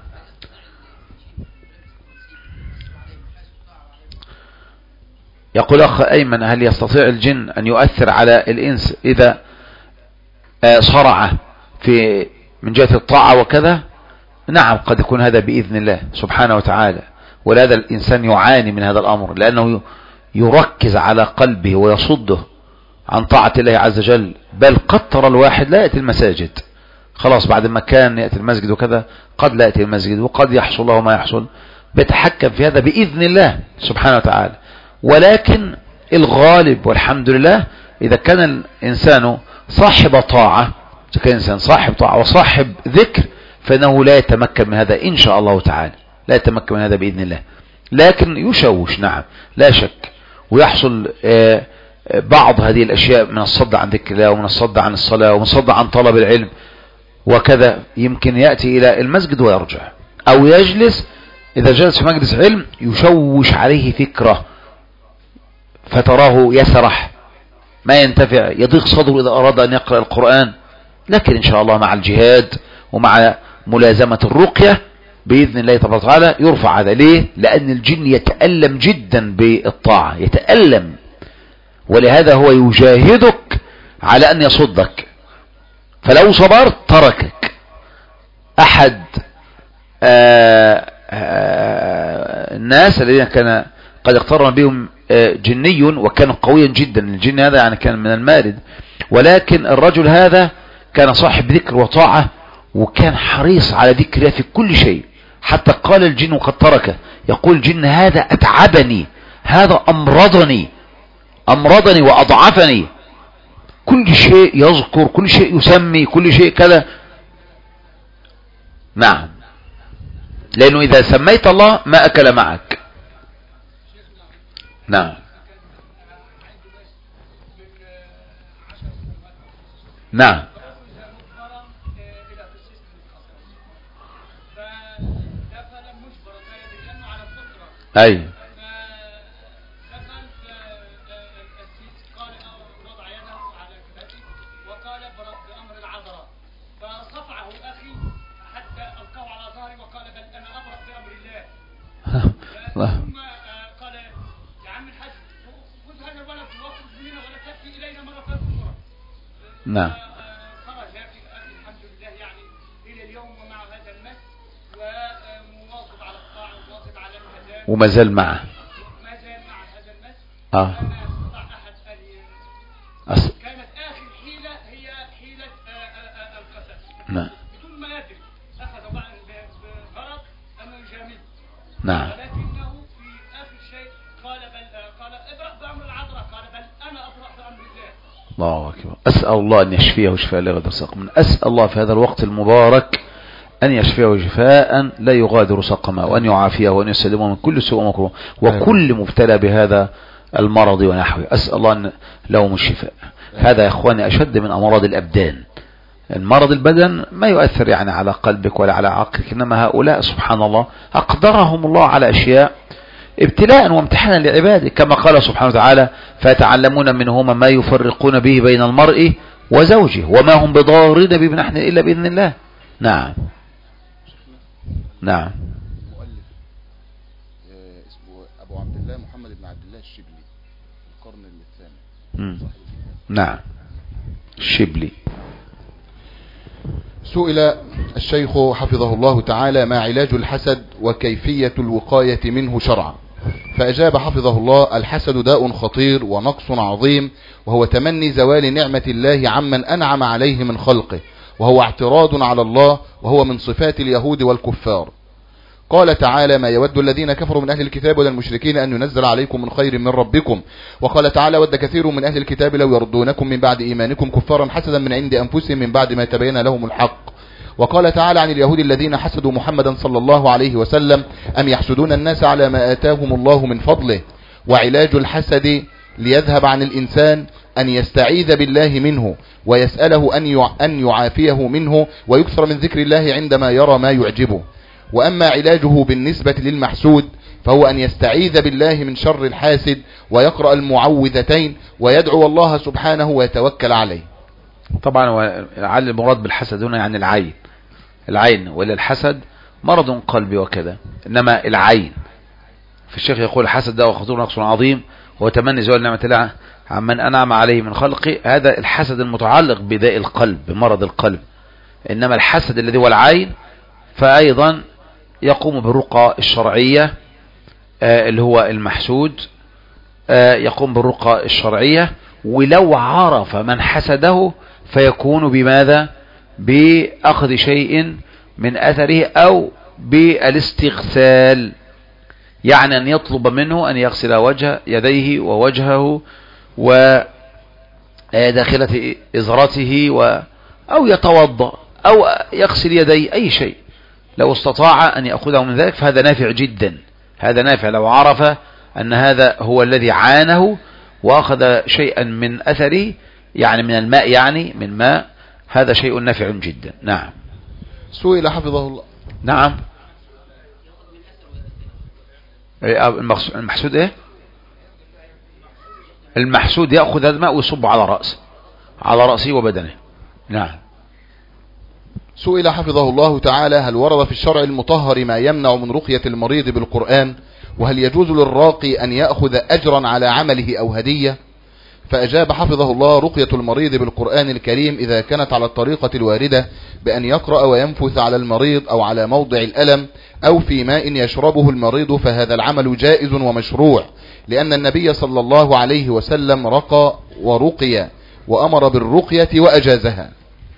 يقول أخ أيمن: هل يستطيع الجن أن يؤثر على الإنس إذا صرع من جهة الطاعة وكذا؟ نعم، قد يكون هذا بإذن الله سبحانه وتعالى، ولهذا الإنسان يعاني من هذا الأمر، لأنه يركز على قلبه ويصده عن طاعة الله عز وجل. بل قد ترى الواحد لا يأتي المساجد، خلاص بعد ما كان يأتي المسجد وكذا، قد لا يأتي المسجد، وقد يحصل له ما يحصل. بيتحكم في هذا بإذن الله سبحانه وتعالى. ولكن الغالب والحمد لله إذا كان الإنسان صاحب طاعة، إذا كان الإنسان صاحب طاعة وصاحب ذكر، فإنه لا يتمكن من هذا إن شاء الله تعالى، لا يتمكن من هذا بإذن الله. لكن يشوش، نعم لا شك، ويحصل بعض هذه الأشياء من الصد عن ذكر الله، ومن الصد عن الصلاة، ومن الصد عن طلب العلم وكذا. يمكن يأتي إلى المسجد ويرجع، أو يجلس، إذا جلس في مجلس علم يشوش عليه فكرة فتراه يسرح ما ينتفع، يضيق صدره إذا أراد أن يقرأ القرآن. لكن إن شاء الله مع الجهاد ومع ملازمة الرقية بإذن الله تبارك وتعالى يرفع هذا. ليه؟ لأن الجن يتألم جدا بالطاعة، يتألم، ولهذا هو يجاهدك على أن يصدك، فلو صبرت تركك. أحد الناس الذين كان قد اقترن بهم جني وكان قويا جدا، الجن هذا يعني كان من المارد، ولكن الرجل هذا كان صاحب ذكر وطاعة، وكان حريص على ذكره في كل شيء، حتى قال الجن وقد تركه، يقول الجن: هذا أتعبني، هذا أمرضني وأضعفني. كل شيء يذكر، كل شيء يسمي، كل شيء كذا. نعم، لأنه إذا سميت الله ما أكل معك. نعم. نعم. أي. ثم قال: يا عم الحاج خذ هذا الولد واخرج مننا ولا تأتي إلينا مرة أخرى. نعم. خرج أخي الحمد لله يعني إلى اليوم ومع هذا المس، ومواظب على الطاعة ومواظب على الأذان، وما زال معه ما زال مع هذا المس. ما استطاع أحد أن كانت آخر حيلة هي حيلة القتل. نعم. بدون ما يدري ولكنه في آخر شيء قال ابرأ بأمر العذراء، قال بل أنا أبرأ بأمر الله. الله أكبر. أسأل الله أن يشفيه شفاء لا يغادر سقما. أسأل الله في هذا الوقت المبارك أن يشفيه شفاء لا يغادر سقما، وأن يعافيه وأن يسلمه من كل سوء ومكروه وكل مبتلى بهذا المرض ونحوه. أسأل الله أن لهم الشفاء. هذا يا أخواني أشد من أمراض الأبدان. المرض البدن ما يؤثر يعني على قلبك ولا على عقلك، إنما هؤلاء سبحان الله أقدرهم الله على أشياء ابتلاء وامتحانا لعباده، كما قال سبحانه وتعالى فيتعلمون منهما ما يفرقون به بين المرء وزوجه وما هم بضارين به من أحد إلا بإذن الله. نعم نعم. مؤلف اسمه أبو عبد الله محمد بن عبد الله الشبلي، القرن الثامن. نعم الشبلي. سئل الشيخ حفظه الله تعالى ما علاج الحسد وكيفية الوقاية منه شرعا، فأجاب حفظه الله: الحسد داء خطير ونقص عظيم، وهو تمني زوال نعمة الله عمن أنعم عليه من خلقه، وهو اعتراض على الله، وهو من صفات اليهود والكفار. قال تعالى: ما يود الذين كفروا من أهل الكتاب ولا المشركين أن ينزل عليكم من خير من ربكم. وقال تعالى: ود كثير من أهل الكتاب لو يردونكم من بعد إيمانكم كفارا حسدا من عند أنفسهم من بعد ما تبين لهم الحق. وقال تعالى عن اليهود الذين حسدوا محمدا صلى الله عليه وسلم: أم يحسدون الناس على ما آتاهم الله من فضله. وعلاج الحسد ليذهب عن الإنسان أن يستعيذ بالله منه ويسأله أن يعافيه منه ويكثر من ذكر الله عندما يرى ما يعجبه. وأما علاجه بالنسبة للمحسود فهو أن يستعيذ بالله من شر الحاسد ويقرأ المعوذتين ويدعو الله سبحانه ويتوكل عليه. طبعا على المراد بالحسد هنا يعني العين ولا الحسد مرض قلبي وكذا، إنما العين. فالشيخ يقول الحسد ده خطير ونقص عظيم وتمني زوال نعمة الله عمن أنعم عليه من خلقه. هذا الحسد المتعلق بداء القلب بمرض القلب. إنما الحسد الذي هو العين فأيضا يقوم بالرقى الشرعية اللي هو المحسود يقوم بالرقى الشرعية، ولو عرف من حسده فيكون بماذا؟ بأخذ شيء من أثره أو بالاستغسال، يعني أن يطلب منه أن يغسل يديه ووجهه وداخلة إزرته أو يتوضأ أو يغسل يديه، أي شيء لو استطاع أن يأخذه من ذلك فهذا نافع جدا. هذا نافع لو عرف أن هذا هو الذي عانه وأخذ شيئا من أثره، يعني من الماء، يعني من ماء، هذا شيء نافع جدا. نعم. سئل حفظه الله. نعم. المحسود ايه؟ المحسود يأخذ هذا الماء ويصب على رأسه وبدنه. نعم. سئل حفظه الله تعالى: هل ورد في الشرع المطهر ما يمنع من رقية المريض بالقرآن؟ وهل يجوز للراقي أن يأخذ أجرا على عمله أو هدية؟ فأجاب حفظه الله: رقية المريض بالقرآن الكريم إذا كانت على الطريقة الواردة بأن يقرأ وينفث على المريض أو على موضع الألم أو في ماء يشربه المريض فهذا العمل جائز ومشروع، لأن النبي صلى الله عليه وسلم رقى ورقي وأمر بالرقية وأجازها.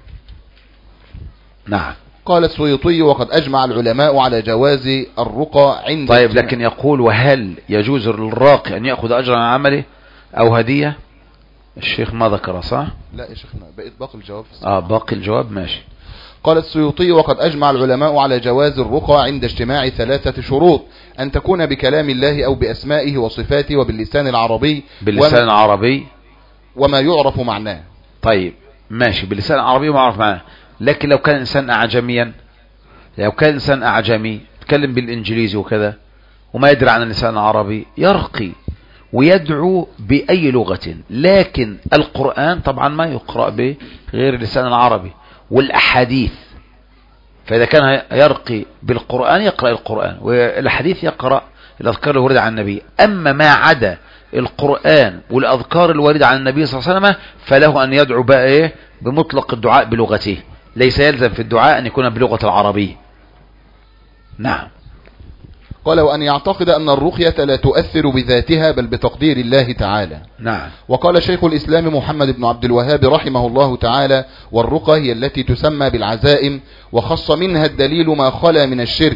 نعم. قال السيوطي: وقد أجمع العلماء على جواز الرقى عند. طيب، لكن يقول: وهل يجوز للراقي أن يأخذ أجرا عن عمله أو هدية؟ الشيخ ما ذكر، صح؟ لا يا شيخنا، بقيت باقي الجواب باقي الجواب، ماشي. قال السيوطي: وقد أجمع العلماء على جواز الرقى عند اجتماع 3 شروط: أن تكون بكلام الله أو بأسمائه وصفاته وباللسان العربي. باللسان العربي وما يعرف معناه. طيب ماشي، باللسان العربي وما يعرف معناه. لكن لو كان إنسان أعجميا، لو كان إنسان أعجمي يتكلم بالإنجليزي وكذا وما يدري عن اللسان العربي، يرقي ويدعو بأي لغة، لكن القرآن طبعا ما يقرأ بغير اللسان العربي والأحاديث. فإذا كان يرقي بالقرآن يقرأ القرآن، والحديث يقرأ الأذكار الواردة عن النبي. أما ما عدا القرآن والأذكار الواردة عن النبي صلى الله عليه وسلم فله أن يدعو بقى إيه؟ بمطلق الدعاء بلغته، ليس يلزم في الدعاء أن يكون بلغة العربية. نعم. قال: وأن يعتقد أن الرقية لا تؤثر بذاتها بل بتقدير الله تعالى. نعم. وقال شيخ الإسلام محمد بن عبد الوهاب رحمه الله تعالى: والرقى هي التي تسمى بالعزائم، وخص منها الدليل ما خلا من الشرك،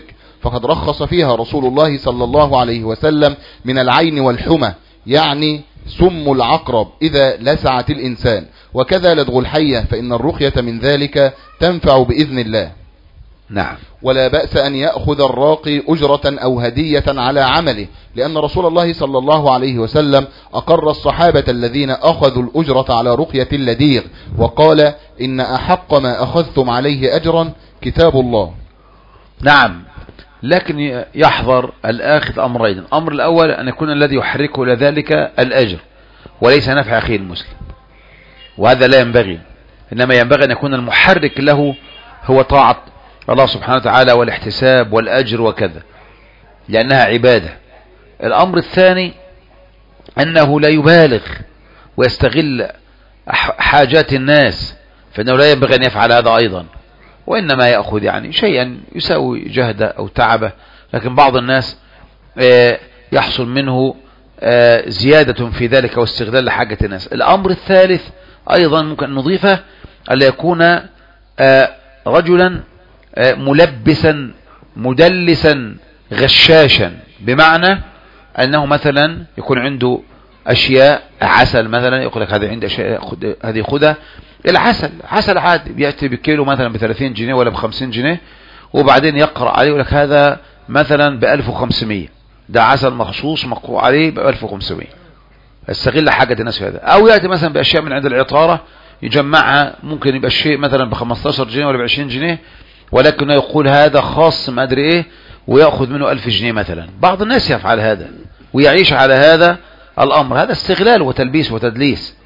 فقد رخص فيها رسول الله صلى الله عليه وسلم من العين والحمى، يعني سم العقرب إذا لسعت الإنسان، وكذا لدغ الحية، فإن الرقية من ذلك تنفع بإذن الله. نعم. ولا بأس أن يأخذ الراقي أجرة أو هدية على عمله، لأن رسول الله صلى الله عليه وسلم أقر الصحابة الذين أخذوا الأجرة على رقية اللديغ، وقال إن أحق ما أخذتم عليه أجرا كتاب الله. نعم، لكن يحذر الآخذ أمرين. الأمر الأول أن يكون الذي يحركه لذلك الأجر وليس نفع أخيه المسلم، وهذا لا ينبغي، إنما ينبغي أن يكون المحرك له هو طاعة الله سبحانه وتعالى والاحتساب والأجر وكذا، لأنها عبادة. الأمر الثاني أنه لا يبالغ ويستغل حاجات الناس، فإنه لا ينبغي أن يفعل هذا أيضا، وإنما يأخذ يعني شيئا يساوي جهده أو تعبه. لكن بعض الناس يحصل منه زيادة في ذلك واستغلال لحاجة الناس. الأمر الثالث أيضا ممكن نضيفه ألا يكون رجلا ملبسا مدلسا غشاشا، بمعنى أنه مثلا يكون عنده أشياء عسل مثلا، يقول لك هذه عندي أشياء هذه خدها. العسل عادي بيأتي بكيلو مثلا ب30 جنيه ولا ب50 جنيه، وبعدين يقرأ عليه يقول لك هذا مثلا ب1500، ده عسل مخصوص مقروء عليه ب1500، استغل حاجة الناس في هذا. أو يأتي مثلا بأشياء من عند العطارة يجمعها، ممكن يبقى الشيء مثلا ب15 جنيه ولا ب20 جنيه، ولكنه يقول هذا خاص ما أدري إيه، ويأخذ منه 1000 جنيه مثلا. بعض الناس يفعل هذا ويعيش على هذا الأمر، هذا استغلال وتلبيس وتدليس.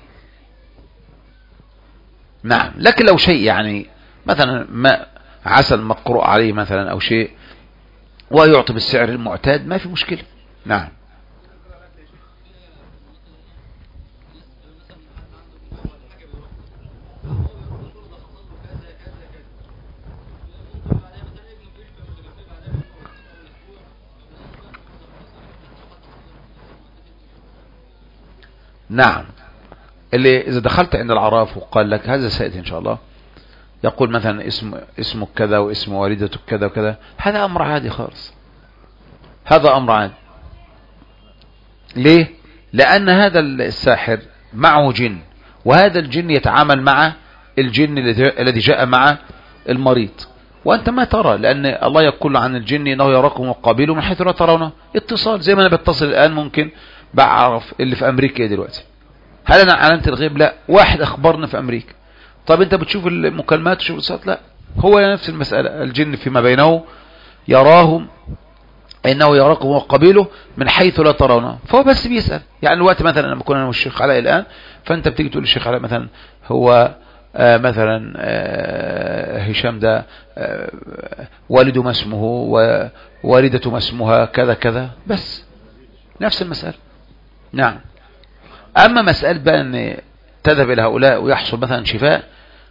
نعم. لكن لو شيء يعني مثلا ما عسل مقروء عليه مثلا أو شيء ويعطي بالسعر المعتاد ما في مشكلة. نعم. نعم. اللي إذا دخلت عند العراف وقال لك هذا سيأتي إن شاء الله، يقول مثلا اسمك كذا واسم والدتك كذا وكذا، هذا أمر عادي خالص، هذا أمر عادي. ليه؟ لأن هذا الساحر معه جن، وهذا الجن يتعامل مع الجن الذي جاء مع المريض، وأنت ما ترى، لأن الله يقول عن الجن إنه يراكم وقابله من حيث لا ترونه. اتصال زي ما أنا بتصل الآن، ممكن بعرف اللي في أمريكا دلوقتي، هل أنا علمت الغيب؟ لا، واحد أخبرنا في أمريكا. طب أنت بتشوف المكالمات وتشوف الاتصالات؟ لا، هو نفس المسألة، الجن فيما بينه يراهم إنه يراكم وقبيله من حيث لا ترونه، فهو بس بيسأل. يعني الوقت مثلا لما كنا أنا والشيخ علاء الآن، فأنت بتيجي تقول للشيخ علاء مثلا هو مثلا هشام ده والده ما اسمه ووالدته ما اسمها كذا كذا، بس نفس المسألة. نعم. أما مسألة بقى أن تذهب إلى هؤلاء ويحصل مثلا شفاء،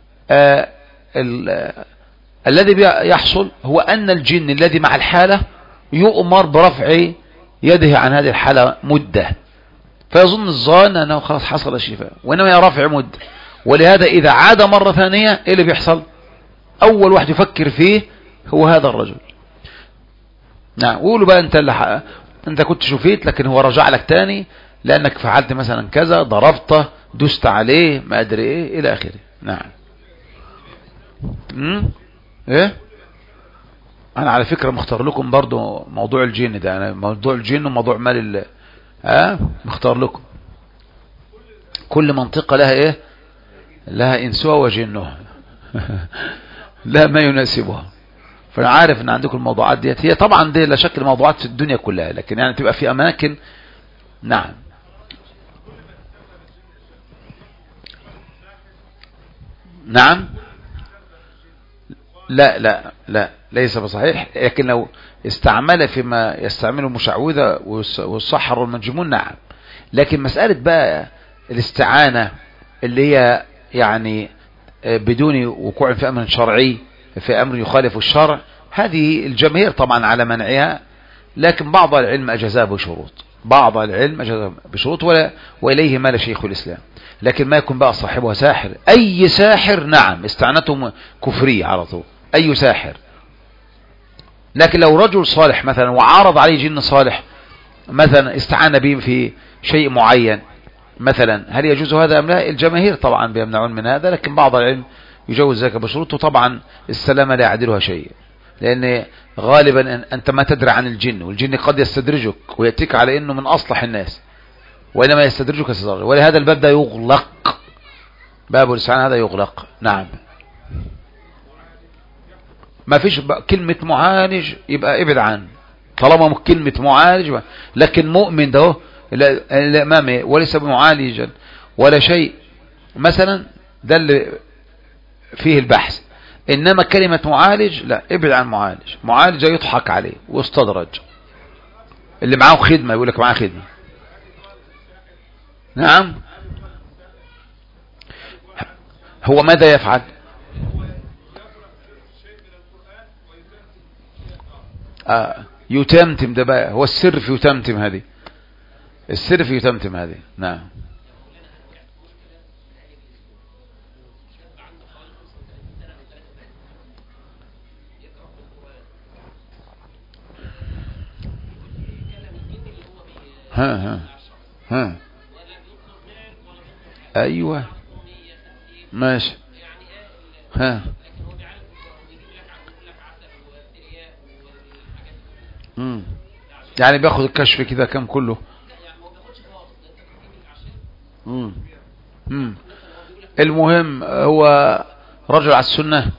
الذي يحصل هو أن الجن الذي مع الحالة يؤمر برفع يده عن هذه الحالة مدة، فيظن الظان أنه خلاص حصل الشفاء، وإنما هي رفع مدة. ولهذا إذا عاد مرة ثانية إيه اللي بيحصل؟ أول واحد يفكر فيه هو هذا الرجل. نعم. قولوا بقى أنت كنت شفيت، لكن هو رجع لك تاني لأنك فعلت مثلا كذا، ضربته، دست عليه، ما أدري إيه إلى آخره. نعم. إيه؟ أنا على فكرة مختار لكم برضو موضوع الجن ده، أنا موضوع الجن وموضوع مال مختار لكم. كل منطقة لها إيه؟ لها إنسها وجنها لا ما يناسبها. فأنا عارف أن عندكم الموضوعات ديت، هي طبعا دي لا شك الموضوعات في الدنيا كلها، لكن يعني تبقى في أماكن. نعم. نعم. لا لا لا ليس بصحيح، لكن لو استعمل فيما يستعمله المشعوذة والسحر والمنجمون نعم. لكن مسألة بقى الاستعانة اللي هي يعني بدون وقوع في أمر شرعي، في أمر يخالف الشرع، هذه الجماهير طبعا على منعها، لكن بعض العلم أجازها بشروط، بعض العلم أجازها بشروط، وإليه مال شيخ الإسلام. لكن ما يكون بقى صاحبها ساحر، أي ساحر نعم استعنته كفرية على طول، أي ساحر. لكن لو رجل صالح مثلا وعارض عليه جن صالح مثلا استعان به في شيء معين مثلا، هل يجوز هذا أم لا؟ الجماهير طبعا بيمنعون من هذا، لكن بعض العلم يجوز ذلك بشروط، وطبعا السلامة لا يعدلها شيء، لأن غالبا أنت ما تدري عن الجن، والجن قد يستدرجك ويأتيك على أنه من أصلح الناس، وإنما يستدرجك استدراجا، ولهذا الباب ده يغلق، باب الاستعانة هذا يغلق. نعم. ما فيش كلمة معالج يبقى ابعد عنه، طالما كلمة معالج، لكن مؤمن ده الأمامي وليس بمعالجا ولا شيء مثلا، ده اللي فيه البحث. إنما كلمة معالج لا، ابعد عن معالج. معالج يضحك عليه واستدرج، اللي معاه خدمة يقول لك معاه خدمة. نعم. هو ماذا يفعل؟ يتمتم، ده بقى هو السر في يتمتم هذه، السر في يتمتم هذه. نعم. ها ايوه ماشي. ها يعني بياخد الكشف كده كم كله؟ المهم هو رجل على السنة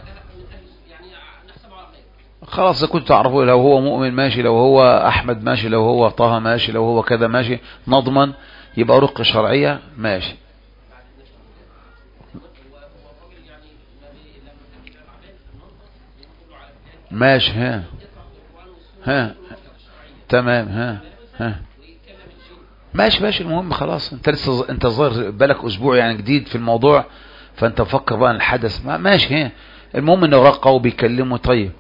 خلاص، كنت تعرفوا لو هو مؤمن ماشي، لو هو أحمد ماشي، لو هو طه ماشي، لو هو كذا ماشي، نضمن يبقى رقية شرعية ماشي. ماشي. ها تمام. ها ماشي. المهم خلاص، انت لسه انت ظاهر بالك اسبوع يعني جديد في الموضوع، فانت مفكر بقى الحدث ماشي. المهم انه رقى وبيكلمه. طيب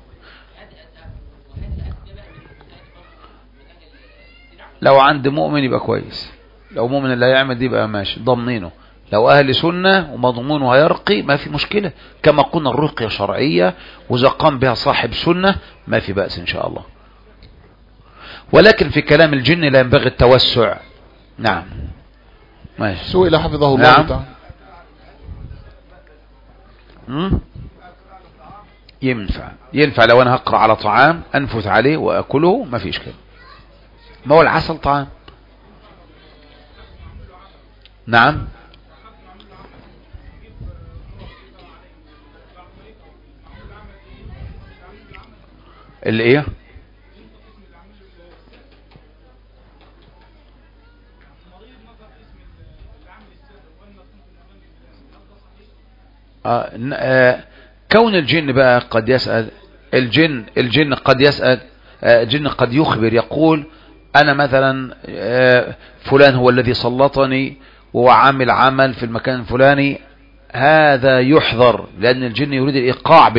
لو عند مؤمن يبقى كويس، لو مؤمن اللي هيعمل دي يبقى ماشي ضمنينه. لو اهل سنة ومضمونه هيرقي ما في مشكلة، كما قلنا الرقية شرعية، واذا قام بها صاحب سنة ما في بأس ان شاء الله. ولكن في كلام الجن لا ينبغي التوسع. نعم ماشي. سئل حفظه الله تعالى. ينفع لو انا هقرأ على طعام انفث عليه واكله ما فيش كده، ما هو العسل طعام. نعم. اللي ايه؟ كون الجن بقى قد يسأل، الجن قد يسأل، الجن قد يخبر يقول انا مثلا فلان هو الذي سلطني وعامل عمل في المكان الفلاني، هذا يحذر، لان الجن يريد الايقاع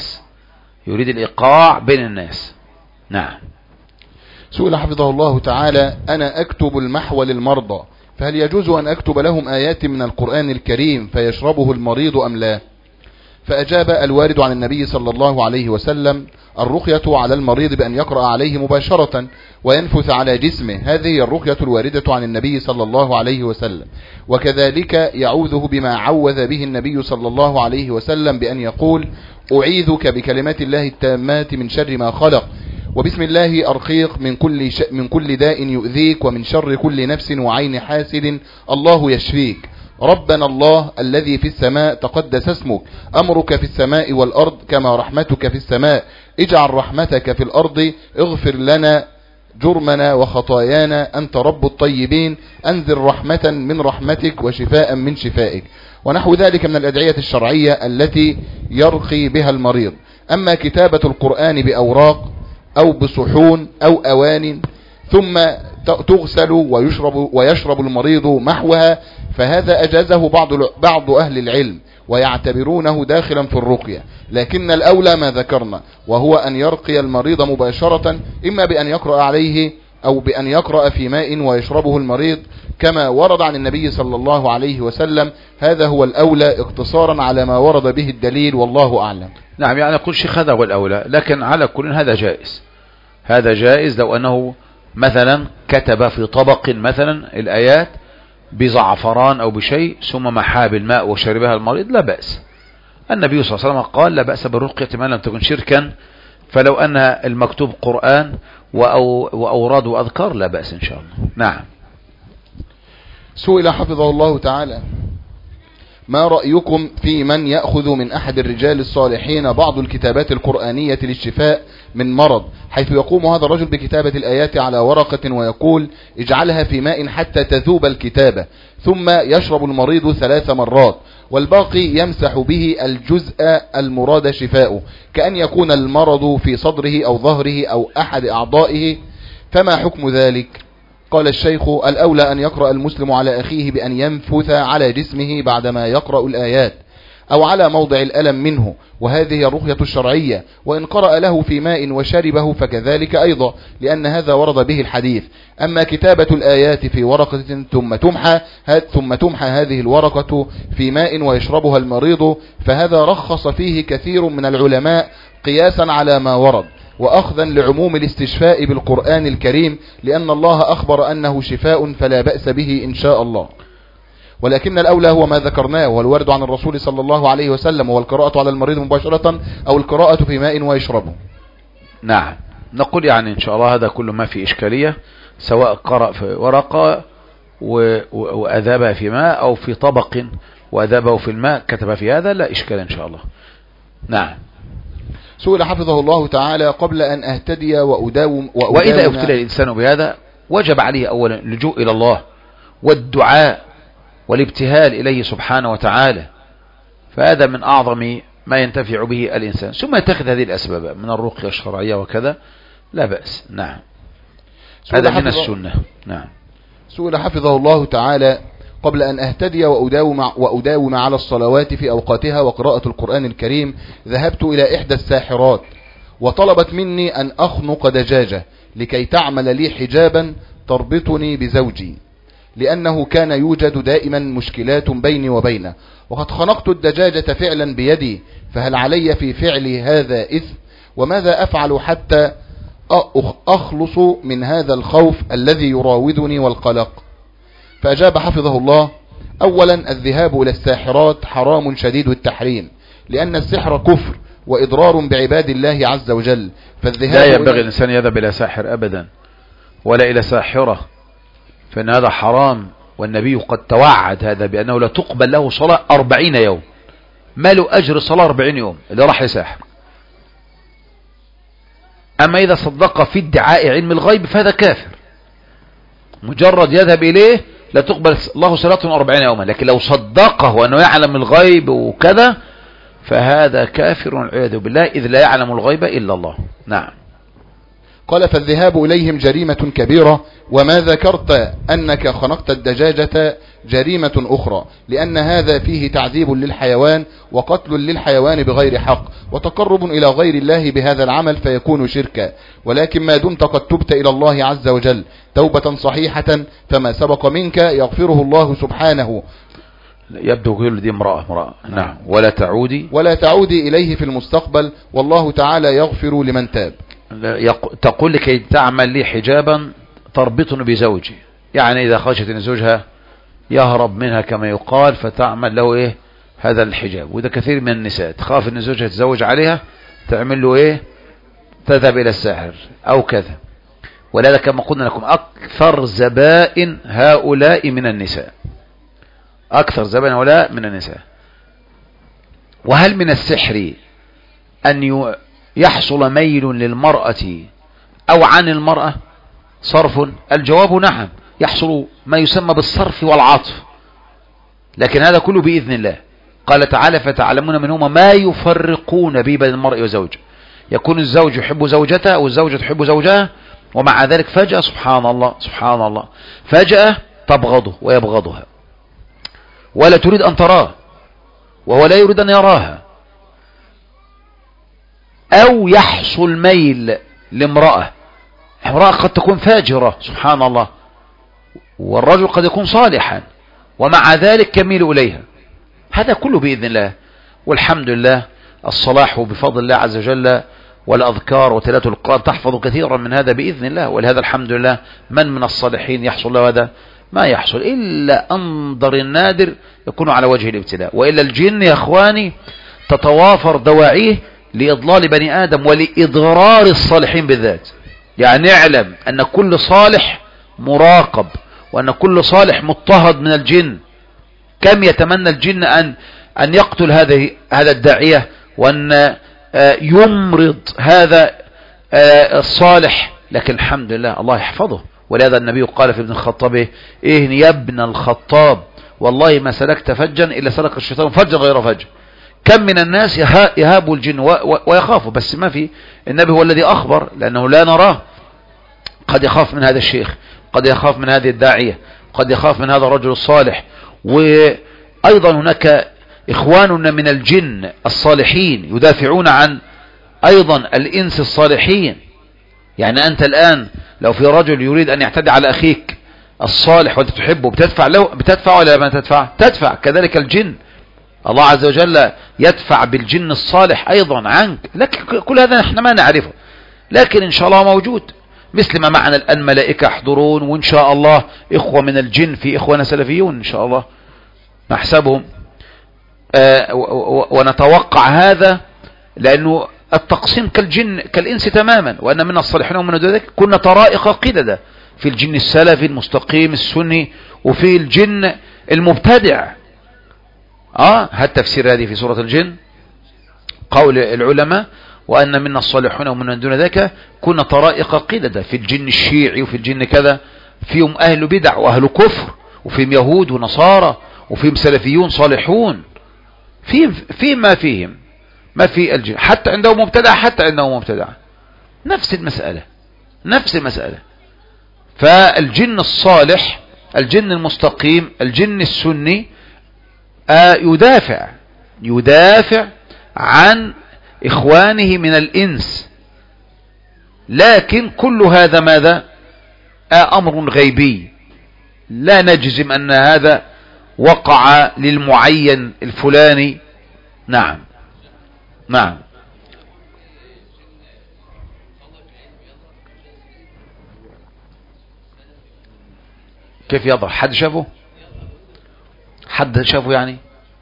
بين الناس. نعم. سئل حفظه الله تعالى: أنا أكتب المحو للمرضى، فهل يجوز أن أكتب لهم آيات من القرآن الكريم فيشربه المريض أم لا؟ فأجاب: الوارد عن النبي صلى الله عليه وسلم الرقية على المريض بأن يقرأ عليه مباشرة وينفث على جسمه، هذه الرقية الواردة عن النبي صلى الله عليه وسلم. وكذلك يعوذه بما عوذ به النبي صلى الله عليه وسلم بأن يقول: أعيذك بكلمات الله التامات من شر ما خلق، وبسم الله أرقيك من كل داء يؤذيك، ومن شر كل نفس وعين حاسد الله يشفيك. ربنا الله الذي في السماء تقدس اسمك، أمرك في السماء والأرض كما رحمتك في السماء، اجعل رحمتك في الأرض، اغفر لنا جرمنا وخطايانا، أنت رب الطيبين، أنزل رحمة من رحمتك وشفاء من شفائك، ونحو ذلك من الأدعية الشرعية التي يرقي بها المريض. أما كتابة القرآن بأوراق أو بصحون أو أوان ثم تغسل ويشرب المريض محوها، فهذا أجازه بعض أهل العلم ويعتبرونه داخلا في الرقية، لكن الأولى ما ذكرنا، وهو أن يرقي المريض مباشرة، إما بأن يقرأ عليه أو بأن يقرأ في ماء ويشربه المريض كما ورد عن النبي صلى الله عليه وسلم. هذا هو الأولى اقتصارا على ما ورد به الدليل، والله أعلم. نعم، يعني يقول شيخ هذا هو الأولى، لكن على كل هذا جائز. هذا جائز لو أنه مثلا كتب في طبق مثلا الآيات بزعفران أو بشيء ثم محا بالماء وشربها المريض لا بأس. النبي صلى الله عليه وسلم قال لا بأس بالرقية ما لم تكن شركا، فلو أن المكتوب قرآن وأوراد وأذكار لا بأس إن شاء الله. نعم. سئل حفظه الله تعالى: ما رأيكم في من يأخذ من أحد الرجال الصالحين بعض الكتابات القرآنية للشفاء من مرض، حيث يقوم هذا الرجل بكتابة الآيات على ورقة ويقول اجعلها في ماء حتى تذوب الكتابة، ثم يشرب المريض 3 مرات والباقي يمسح به الجزء المراد شفاؤه، كأن يكون المرض في صدره أو ظهره أو أحد أعضائه، فما حكم ذلك؟ قال الشيخ: الأولى أن يقرأ المسلم على أخيه بأن ينفث على جسمه بعدما يقرأ الآيات أو على موضع الألم منه، وهذه الرقية الشرعية، وإن قرأ له في ماء وشربه فكذلك أيضا، لأن هذا ورد به الحديث. أما كتابة الآيات في ورقة ثم تمحى هذه الورقة في ماء ويشربها المريض، فهذا رخص فيه كثير من العلماء قياسا على ما ورد، وأخذا لعموم الاستشفاء بالقرآن الكريم، لأن الله أخبر أنه شفاء فلا بأس به إن شاء الله. ولكن الأولى هو ما ذكرناه، والورد عن الرسول صلى الله عليه وسلم، والقراءة على المريض مباشرة أو القراءة في ماء ويشربه. نعم، نقول يعني إن شاء الله هذا كل ما في إشكالية، سواء قرأ في ورقة وأذابها في ماء أو في طبق وأذابه في الماء كتب في هذا لا إشكال إن شاء الله. نعم. سئل حفظه الله تعالى: قبل أن أهتدي وإذا ابتلى الإنسان بهذا وجب عليه أولا اللجوء إلى الله والدعاء والابتهال إليه سبحانه وتعالى، فهذا من أعظم ما ينتفع به الإنسان، ثم يتخذ هذه الأسباب من الرقية الشرعية وكذا لا بأس. نعم، هذا من السنة. نعم. سئل حفظه الله تعالى: قبل أن أهتدي وأداوم على الصلوات في أوقاتها وقراءة القرآن الكريم، ذهبت إلى إحدى الساحرات وطلبت مني أن أخنق دجاجة لكي تعمل لي حجابا تربطني بزوجي، لأنه كان يوجد دائما مشكلات بيني وبينه، وقد خنقت الدجاجة فعلا بيدي، فهل علي في فعل هذا إثم؟ وماذا أفعل حتى أخلص من هذا الخوف الذي يراودني والقلق؟ فأجاب حفظه الله: أولا الذهاب إلى الساحرات حرام شديد التحريم، لأن السحر كفر وإضرار بعباد الله عز وجل، فالذهاب لا ينبغي الإنسان يذهب إلى ساحر أبدا ولا إلى ساحرة، فإن هذا حرام، والنبي قد توعد هذا بأنه لا تقبل له صلاة 40 يوم، ما له أجر صلاة 40 يوم اللي راح لساحر. أما إذا صدق في ادعاء علم الغيب فهذا كافر، مجرد يذهب إليه لا تقبل الله صلاة 40 يوما، لكن لو صدقه وأنه يعلم الغيب وكذا فهذا كافر والعياذ بالله، إذ لا يعلم الغيب إلا الله. نعم. قال: فالذهاب إليهم جريمة كبيرة، وما ذكرت أنك خنقت الدجاجة جريمة أخرى، لأن هذا فيه تعذيب للحيوان وقتل للحيوان بغير حق وتقرب إلى غير الله بهذا العمل فيكون شركا، ولكن ما دمت قد تبت إلى الله عز وجل توبة صحيحة فما سبق منك يغفره الله سبحانه. يبدو كل دي امرأة. نعم. ولا تعودي إليه في المستقبل، والله تعالى يغفر لمن تاب. تقول لكي تعمل لي حجابا تربطني بزوجي، يعني إذا خشت أن زوجها يهرب منها كما يقال فتعمل له إيه هذا الحجاب، وإذا كثير من النساء تخاف أن زوجها يتزوج عليها تعمل له إيه، تذهب إلى الساحر أو كذا. ولذا كما قلنا لكم أكثر زبائن هؤلاء من النساء، أكثر زبائن هؤلاء من النساء. وهل من السحر أن يحصل ميل للمرأة أو عن المرأة صرف؟ الجواب نعم، يحصل ما يسمى بالصرف والعطف، لكن هذا كله بإذن الله. قال تعالى: فتعلمون منهما ما يفرقون به بين المرء وزوجه، يكون الزوج يحب زوجته أو الزوجة تحب زوجها، ومع ذلك فجأة سبحان الله فجأة تبغضه ويبغضها ولا تريد أن تراه وهو لا يريد أن يراها، أو يحصل ميل لامرأة قد تكون فاجرة سبحان الله، والرجل قد يكون صالحا ومع ذلك يميل إليها، هذا كله بإذن الله والحمد لله. الصلاح بفضل الله عز وجل، والأذكار وتلاوة القرآن تحفظ كثيرا من هذا بإذن الله. ولهذا الحمد لله من الصالحين يحصل له هذا؟ ما يحصل إلا أنظر النادر يكون على وجه الابتلاء. وإلا الجن يا أخواني تتوافر دواعيه لإضلال بني آدم ولإضرار الصالحين بالذات. يعني اعلم أن كل صالح مراقب، وأن كل صالح مضطهد من الجن. كم يتمنى الجن أن يقتل هذا الداعية، وأن يمرض هذا الصالح، لكن الحمد لله الله يحفظه. ولهذا النبي قال في ابن الخطاب: إيه يا ابن الخطاب والله ما سلكت فجا إلا سلك الشيطان فجا غير فج. كم من الناس يهاب الجن ويخافوا، بس ما في. النبي هو الذي أخبر، لأنه لا نراه. قد يخاف من هذا الشيخ، قد يخاف من هذه الداعية، قد يخاف من هذا الرجل الصالح. وأيضا هناك إخواننا من الجن الصالحين يدافعون عن أيضا الإنس الصالحين. يعني أنت الآن لو في رجل يريد أن يعتدي على أخيك الصالح وأنت تحبه، بتدفع ولا ما تدفع؟ تدفع. كذلك الجن، الله عز وجل يدفع بالجن الصالح أيضا عنك. لكن كل هذا نحن ما نعرفه، لكن إن شاء الله موجود. مثل ما معنا الآن ملائكة يحضرون، وإن شاء الله إخوة من الجن في إخوة سلفيون إن شاء الله نحسبهم. ونتوقع هذا، لأنه التقسيم كالجن كالإنس تماما. وأن من الصالحين ومن دون ذلك كنا طرائق قددا، في الجن السلفي المستقيم السني، وفي الجن المبتدع. التفسير هذه في سورة الجن قول العلماء: وأن منا الصالحون ومن دون ذلك كنا طرائق قددا، في الجن الشيعي وفي الجن كذا، فيهم أهل بدع وأهل كفر، وفيهم يهود ونصارى، وفيهم سلفيون صالحون، في ما فيهم ما في الجن، حتى عنده مبتدع، نفس المسألة. فالجن الصالح، الجن المستقيم، الجن السني يدافع عن إخوانه من الإنس. لكن كل هذا ماذا؟ أمر غيبي، لا نجزم أن هذا وقع للمعين الفلاني. نعم. كيف يظهر؟ حد شافه يعني؟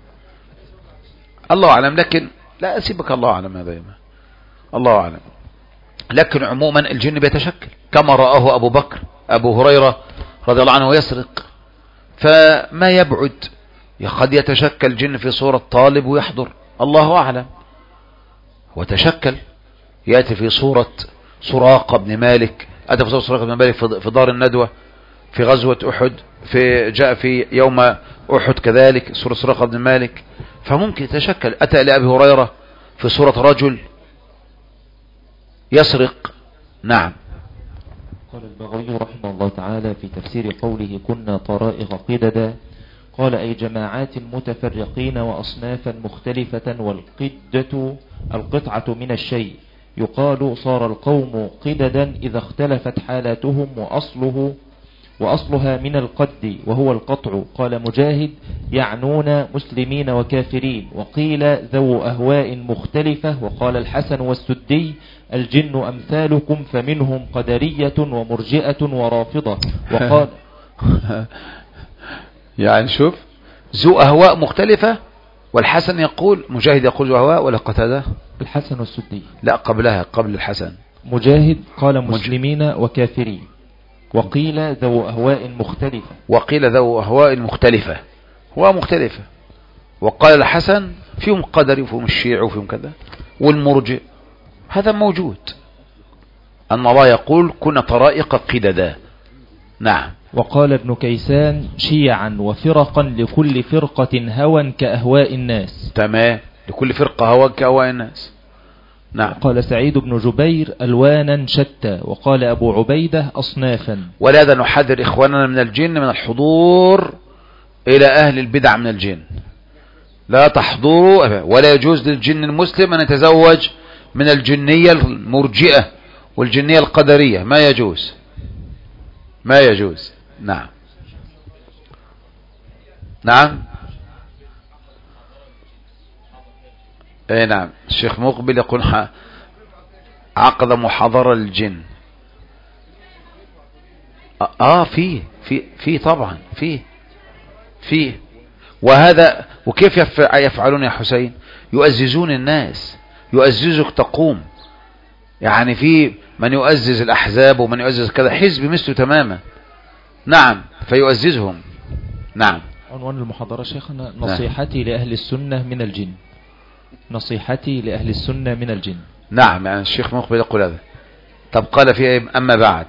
الله أعلم. لكن لا أسيبك، الله أعلم هذا، الله أعلم. لكن عموما الجن بيتشكل، كما رآه أبو هريرة رضي الله عنه يسرق، فما يبعد قد يتشكل جن في صورة طالب ويحضر، الله أعلم. وتشكل يأتي في صورة سراقة بن مالك، أتى في صورة سراقة بن مالك في دار الندوة في غزوة أحد، جاء في يوم أحد كذلك صورة سراقة بن مالك. فممكن يتشكل. أتى لأبي هريرة في صورة رجل يسرق. نعم. قال البغوي رحمه الله تعالى في تفسير قوله كنا طرائق قددا، قال أي جماعات متفرقين وأصنافا مختلفة، والقدة القطعة من الشيء. يقال صار القوم قددا إذا اختلفت حالاتهم، وأصلها من القد وهو القطع. قال مجاهد يعنون مسلمين وكافرين، وقيل ذو أهواء مختلفة. وقال الحسن والسدي الجن أمثالكم، فمنهم قدرية ومرجئة ورافضة. وقال يعني شوف، ذو أهواء مختلفة، والحسن يقول، مجاهد يقول ذو أهواء ولا قتادة؟ الحسن والسدي، لا قبلها، قبل الحسن. مجاهد قال مسلمين وكافرين، وقيل ذو أهواء مختلفة، وقيل ذو أهواء مختلفة، هو مختلفة. وقال الحسن فيهم قدري وفيهم الشيع وفيهم كذا والمرجئ، هذا موجود. أن الله يقول كنا طرائق قددا. نعم. وقال ابن كيسان شيعا وفرقا لكل فرقة هوى كأهواء الناس. تمام، لكل فرقة هوى كأهواء الناس. نعم. قال سعيد بن جبير ألوانا شتى. وقال أبو عبيدة أصنافا. ولهذا نحذر إخواننا من الجن من الحضور إلى أهل البدع من الجن. لا تحضروا، ولا يجوز للجن المسلم أن يتزوج من الجنية المرجئة والجنية القدرية، ما يجوز، ما يجوز. نعم. نعم. اي نعم. الشيخ مقبل يقول عقد محاضرة للجن. في طبعا في وهذا. وكيف يفعلون يا حسين؟ يؤززون الناس، يؤززك تقوم. يعني في من يؤزز الأحزاب ومن يؤزز كذا، حزب مثله تماما. نعم، فيؤززهم. نعم. عنوان المحاضرة شيخنا نصيحتي لأهل السنة من الجن. نصيحتي لأهل السنة من الجن. نعم، يعني الشيخ مقبل يقول هذا. طب قال في أما بعد.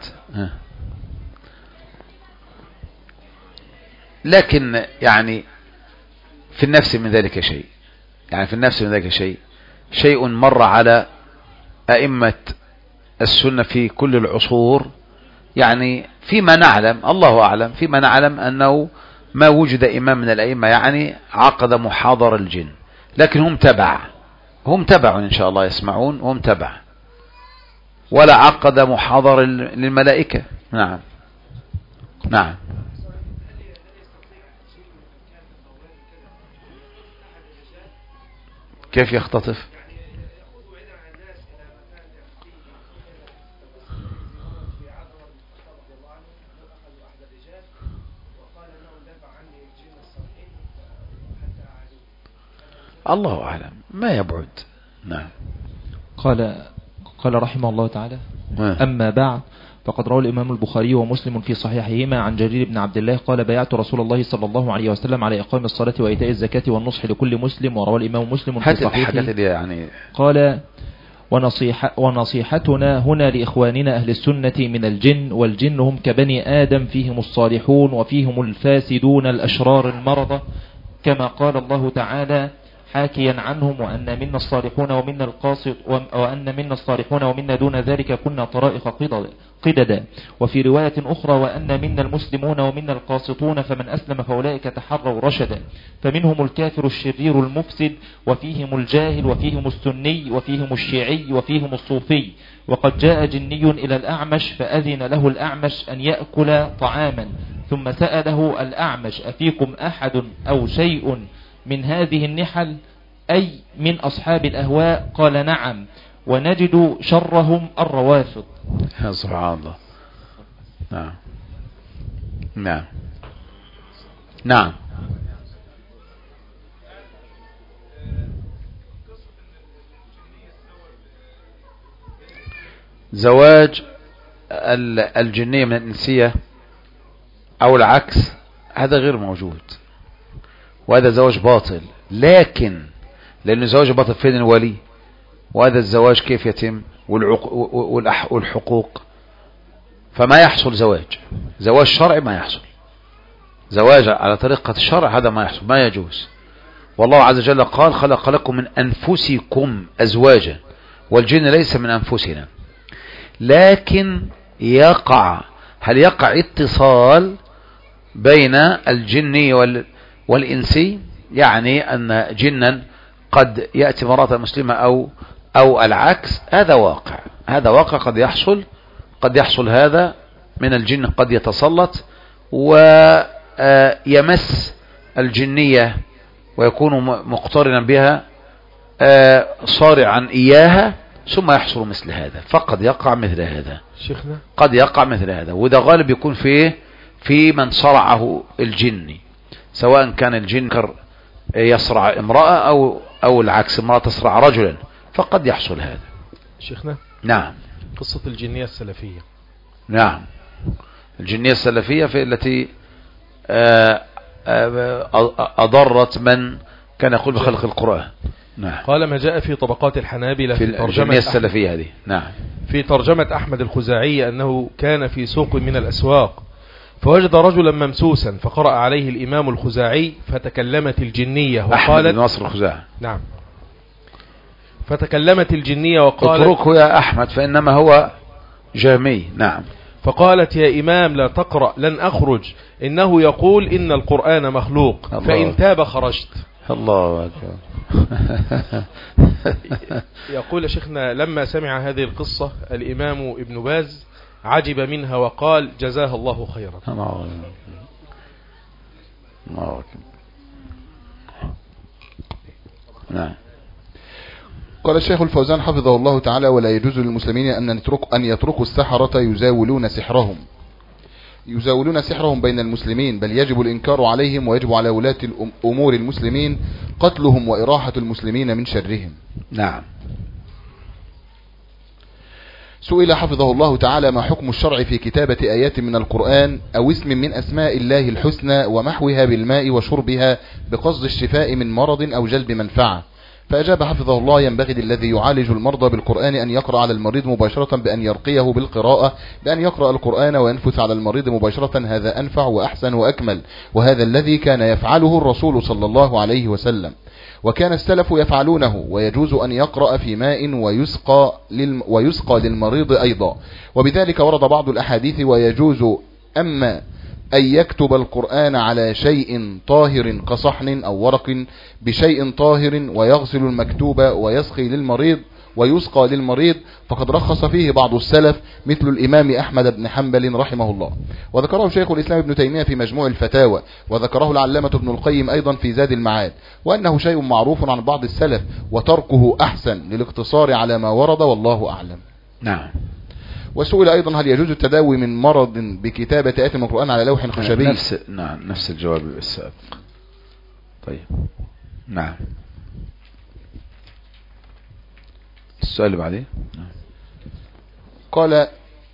لكن يعني في النفس من ذلك شيء، يعني في النفس من ذلك شيء مر على أئمة السنة في كل العصور. يعني فيما نعلم، الله أعلم، فيما نعلم أنه ما وجد إمام من الأئمة يعني عقد محاضرة الجن، لكن هم تبع إن شاء الله يسمعون، وهم تبع. ولا عقد محاضرة للملائكة. نعم. نعم. كيف يختطف؟ الله أعلم، ما يبعد. نعم. قال رحمه الله تعالى: أما بعد، فقد روى الإمام البخاري ومسلم في صحيحهما عن جرير بن عبد الله قال: بايعت رسول الله صلى الله عليه وسلم على إقام الصلاة وإيتاء الزكاة والنصح لكل مسلم. وروى الإمام مسلم في صحيحه يعني قال: ونصيحتنا هنا لإخواننا أهل السنة من الجن، والجن هم كبني آدم، فيهم الصالحون وفيهم الفاسدون الأشرار المرضى، كما قال الله تعالى حاكيا عنهم: وأن منا الصالحون ومنا القاسط، وأن منا الصالحون ومنا دون ذلك كنا طرائق قددا. وفي رواية أخرى: وأن منا المسلمون ومنا القاسطون، فمن أسلم فأولئك تحروا رشدا. فمنهم الكافر الشرير المفسد، وفيهم الجاهل، وفيهم السني، وفيهم الشيعي، وفيهم الصوفي. وقد جاء جني إلى الأعمش فأذن له الأعمش أن يأكل طعاما، ثم سأله الأعمش: أفيكم أحد أو شيء من هذه النحل، أي من أصحاب الأهواء؟ قال: نعم، ونجد شرهم الروافض. سبحان الله. نعم. نعم. نعم. زواج الجنية من الإنسية أو العكس هذا غير موجود، وهذا زواج باطل. لكن لأنه زواج باطل، فين الولي؟ وهذا الزواج كيف يتم؟ والحقوق. فما يحصل زواج شرعي، ما يحصل زواج على طريقة الشرع، هذا ما يحصل، ما يجوز. والله عز وجل قال: خلق لكم من أنفسكم أزواجا، والجن ليس من أنفسنا. لكن هل يقع اتصال بين الجني والإنسي؟ يعني أن جنا قد يأتي مرأة مسلمة أو العكس. هذا واقع قد يحصل هذا من الجن، قد يتسلط ويمس الجنية ويكون مقترنا بها صارعا إياها، ثم يحصل مثل هذا. فقد يقع مثل هذا شيخنا، قد يقع مثل هذا. وده غالب يكون في من صرعه الجن، سواء كان الجن يصرع امرأة أو العكس، امرأة تصرع رجلا، فقد يحصل هذا. شيخنا، نعم. قصة الجنية السلفية. نعم. الجنية السلفية في التي أضرت من كان يقول بخلق القرآن. نعم. قال: ما جاء في طبقات الحنابلة في الجنية السلفية هذه. نعم. في ترجمة أحمد الخزاعي أنه كان في سوق من الأسواق، فوجد رجلا ممسوسا، فقرأ عليه الإمام الخزاعي، فتكلمت الجنية وقالت: أحمد بن ناصر الخزاعي. نعم. فتكلمت الجنية وقالت: اتركه يا أحمد فإنما هو جامي. نعم. فقالت: يا إمام لا تقرأ، لن أخرج، إنه يقول إن القرآن مخلوق، فإن تاب خرجت. الله أكبر. يقول شيخنا: لما سمع هذه القصة الإمام ابن باز عجب منها وقال: جزاه الله خيرا. نعم. قال الشيخ الفوزان حفظه الله تعالى: ولا يجوز للمسلمين أن يتركوا السحرة يزاولون سحرهم بين المسلمين، بل يجب الإنكار عليهم، ويجب على ولاة أمور المسلمين قتلهم وإراحة المسلمين من شرهم. نعم. سئل حفظه الله تعالى: ما حكم الشرع في كتابة آيات من القرآن أو اسم من أسماء الله الحسنى ومحوها بالماء وشربها بقصد الشفاء من مرض أو جلب منفعة؟ فأجاب حفظه الله: ينبغي للذي يعالج المرضى بالقرآن أن يقرأ على المريض مباشرة بأن يرقيه بالقراءة، بأن يقرأ القرآن وينفث على المريض مباشرة، هذا أنفع وأحسن وأكمل، وهذا الذي كان يفعله الرسول صلى الله عليه وسلم، وكان السلف يفعلونه. ويجوز أن يقرأ في ماء ويسقى للمريض أيضا، وبذلك ورد بعض الأحاديث. ويجوز أما أن يكتب القرآن على شيء طاهر كصحن أو ورق بشيء طاهر ويغسل المكتوب ويسقى للمريض، فقد رخص فيه بعض السلف مثل الإمام أحمد بن حنبل رحمه الله، وذكره شيخ الإسلام ابن تيمية في مجموع الفتاوى، وذكره العلامة ابن القيم أيضا في زاد المعاد، وأنه شيء معروف عن بعض السلف، وتركه أحسن للاقتصار على ما ورد، والله أعلم. نعم. وسئل أيضا: هل يجوز التداوي من مرض بكتابة آيات من القرآن على لوح خشبي؟ نفس الجواب السابق. طيب. نعم. السؤال اللي بعديه. قال: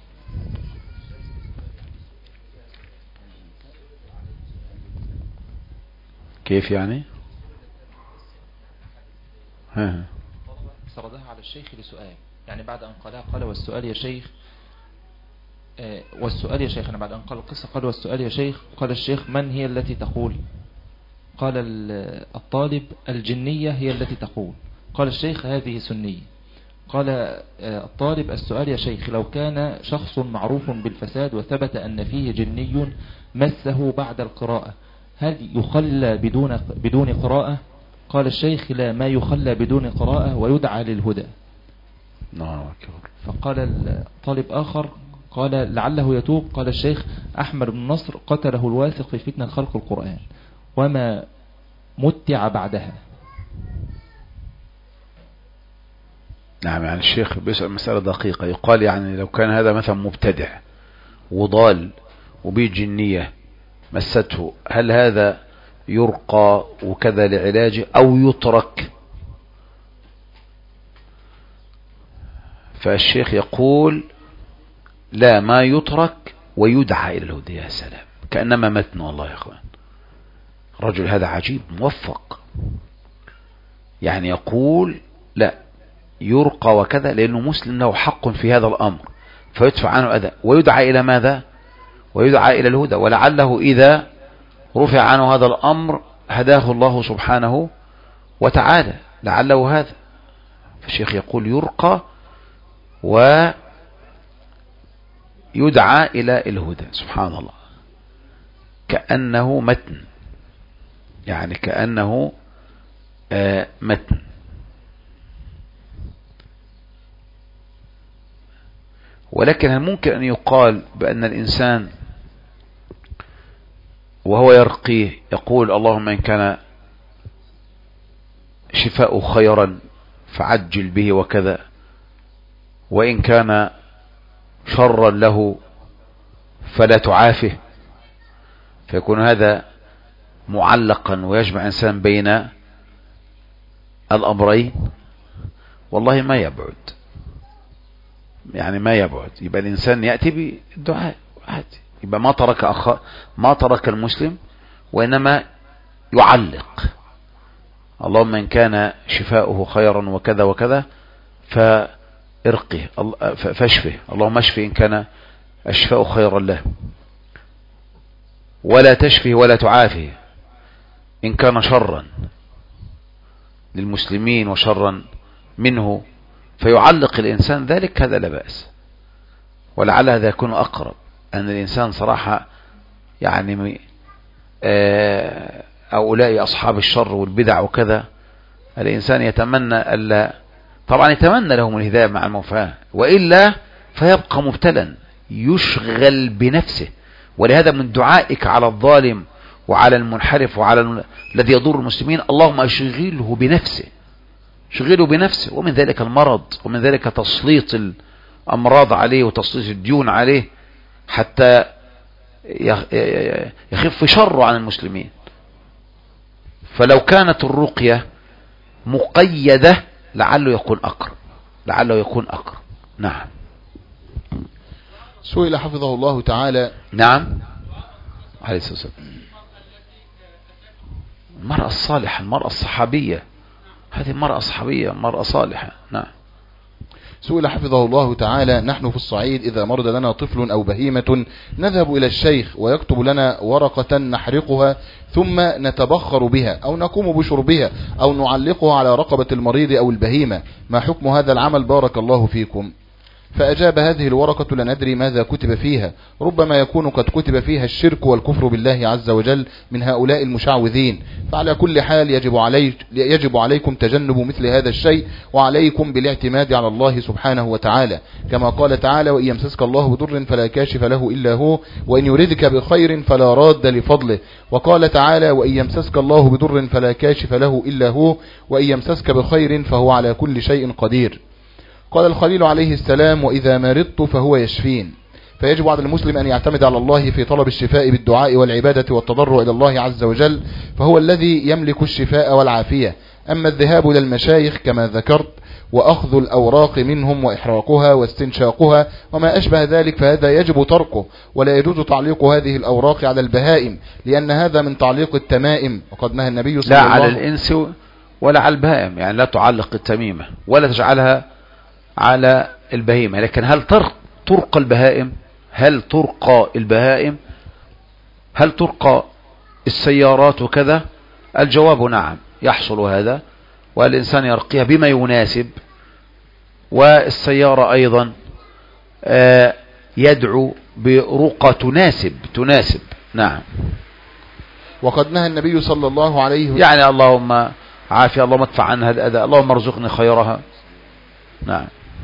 كيف يعني؟ سردها على الشيخ لسؤال، يعني بعد أن قال والسؤال يا شيخ، والسؤال يا شيخ، أنا بعد أن قال القصة قال والسؤال يا شيخ، قال الشيخ: من هي التي تقول؟ قال الطالب: الجنية هي التي تقول. قال الشيخ: هذه سنية. قال الطالب: السؤال يا شيخ، لو كان شخص معروف بالفساد وثبت أن فيه جني مسه بعد القراءة، هل يخلى بدون قراءة؟ قال الشيخ: لا، ما يخلى بدون قراءة ويدعى للهدى. فقال الطالب آخر قال: لعله يتوب. قال الشيخ: أحمد بن نصر قتله الواثق في فتنة خلق القرآن وما متع بعدها. نعم. يعني الشيخ بيسأل مسألة دقيقة، يقال يعني لو كان هذا مثلا مبتدع وضال وبيه جنية مسته، هل هذا يرقى وكذا لعلاجه أو يترك؟ فالشيخ يقول: لا، ما يترك ويدعى إلى الهدى. يا سلام، كأنما متن. والله يا أخوان، الرجل هذا عجيب موفق، يعني يقول لا، يرقى وكذا لأنه مسلم له حق في هذا الأمر، فيدفع عنه أذى ويدعى إلى ماذا؟ ويدعى إلى الهدى، ولعله إذا رفع عنه هذا الأمر هداه الله سبحانه وتعالى، لعله هذا. فالشيخ يقول: يرقى ويدعى إلى الهدى. سبحان الله، كأنه متن، يعني كأنه متن. ولكن هل ممكن أن يقال بأن الإنسان وهو يرقيه يقول: اللهم إن كان شفاء خيرا فعجل به وكذا، وإن كان شرا له فلا تعافه، فيكون هذا معلقا ويجمع إنسان بين الأمرين؟ والله ما يبعد، يعني ما يبعد. يبقى الإنسان يأتي بالدعاء عادي، يبقى ما ترك المسلم، وإنما يعلق: اللهم إن كان شفاؤه خيرا وكذا وكذا فارقه فاشفه، اللهم اشفه إن كان الشفاء خيرا له، ولا تشفه ولا تعافه إن كان شرا للمسلمين وشرا منه، فيعلق الإنسان ذلك، هذا لا بأس. ولعل هذا يكون أقرب، أن الإنسان صراحة يعني أولئك أصحاب الشر والبدع وكذا، الإنسان يتمنى ألا، طبعا يتمنى لهم الهداية مع الموفاة، وإلا فيبقى مبتلا يشغل بنفسه. ولهذا من دعائك على الظالم وعلى المنحرف وعلى الذي يضر المسلمين: اللهم اشغله بنفسه، شغله بنفسه، ومن ذلك المرض، ومن ذلك تسليط الأمراض عليه وتسليط الديون عليه حتى يخف شره عن المسلمين. فلو كانت الرقية مقيدة لعله يكون أقرب، لعله يكون أقرب. نعم. سئل حفظه الله تعالى. نعم عليه الصلاة والسلام. المرأة الصالحة، المرأة الصحابية، هذه المرأة صحابية، مرأة صالحة. نعم. سئل حفظه الله تعالى: نحن في الصعيد إذا مرض لنا طفل أو بهيمة نذهب إلى الشيخ ويكتب لنا ورقة نحرقها ثم نتبخر بها أو نقوم بشربها أو نعلقها على رقبة المريض أو البهيمة، ما حكم هذا العمل بارك الله فيكم؟ فأجاب: هذه الورقة لا ندري ماذا كتب فيها، ربما يكون قد كتب فيها الشرك والكفر بالله عز وجل من هؤلاء المشعوذين، فعلى كل حال يجب عليكم تجنب مثل هذا الشيء، وعليكم بالاعتماد على الله سبحانه وتعالى، كما قال تعالى: وإن يمسسك الله بضر فلا كاشف له إلا هو، وإن يردك بخير فلا راد لفضله، وقال تعالى: وإن يمسسك الله بضر فلا كاشف له إلا هو، وإن يمسسك بخير فهو على كل شيء قدير. قال الخليل عليه السلام: وإذا مرضت فهو يشفين. فيجب على المسلم أن يعتمد على الله في طلب الشفاء بالدعاء والعبادة والتضرع إلى الله عز وجل، فهو الذي يملك الشفاء والعافية. أما الذهاب إلى المشايخ كما ذكرت وأخذ الأوراق منهم وإحراقها واستنشاقها وما أشبه ذلك فهذا يجب تركه، ولا يجوز تعليق هذه الأوراق على البهائم، لأن هذا من تعليق التمائم، وقد نهى النبي صلى الله عليه وسلم لا على الإنس ولا على البهائم، يعني لا تعلق التميمة ولا تجعلها على البهيمة. لكن هل ترقى البهائم؟ هل ترقى البهائم؟ هل ترقى السيارات وكذا؟ الجواب نعم، يحصل هذا، والإنسان يرقيها بما يناسب، والسيارة أيضا يدعو برقى تناسب. نعم. وقد نهى النبي صلى الله عليه وسلم، يعني اللهم عافية، اللهم ادفع عنها الأذى، اللهم ارزقني خيرها. نعم.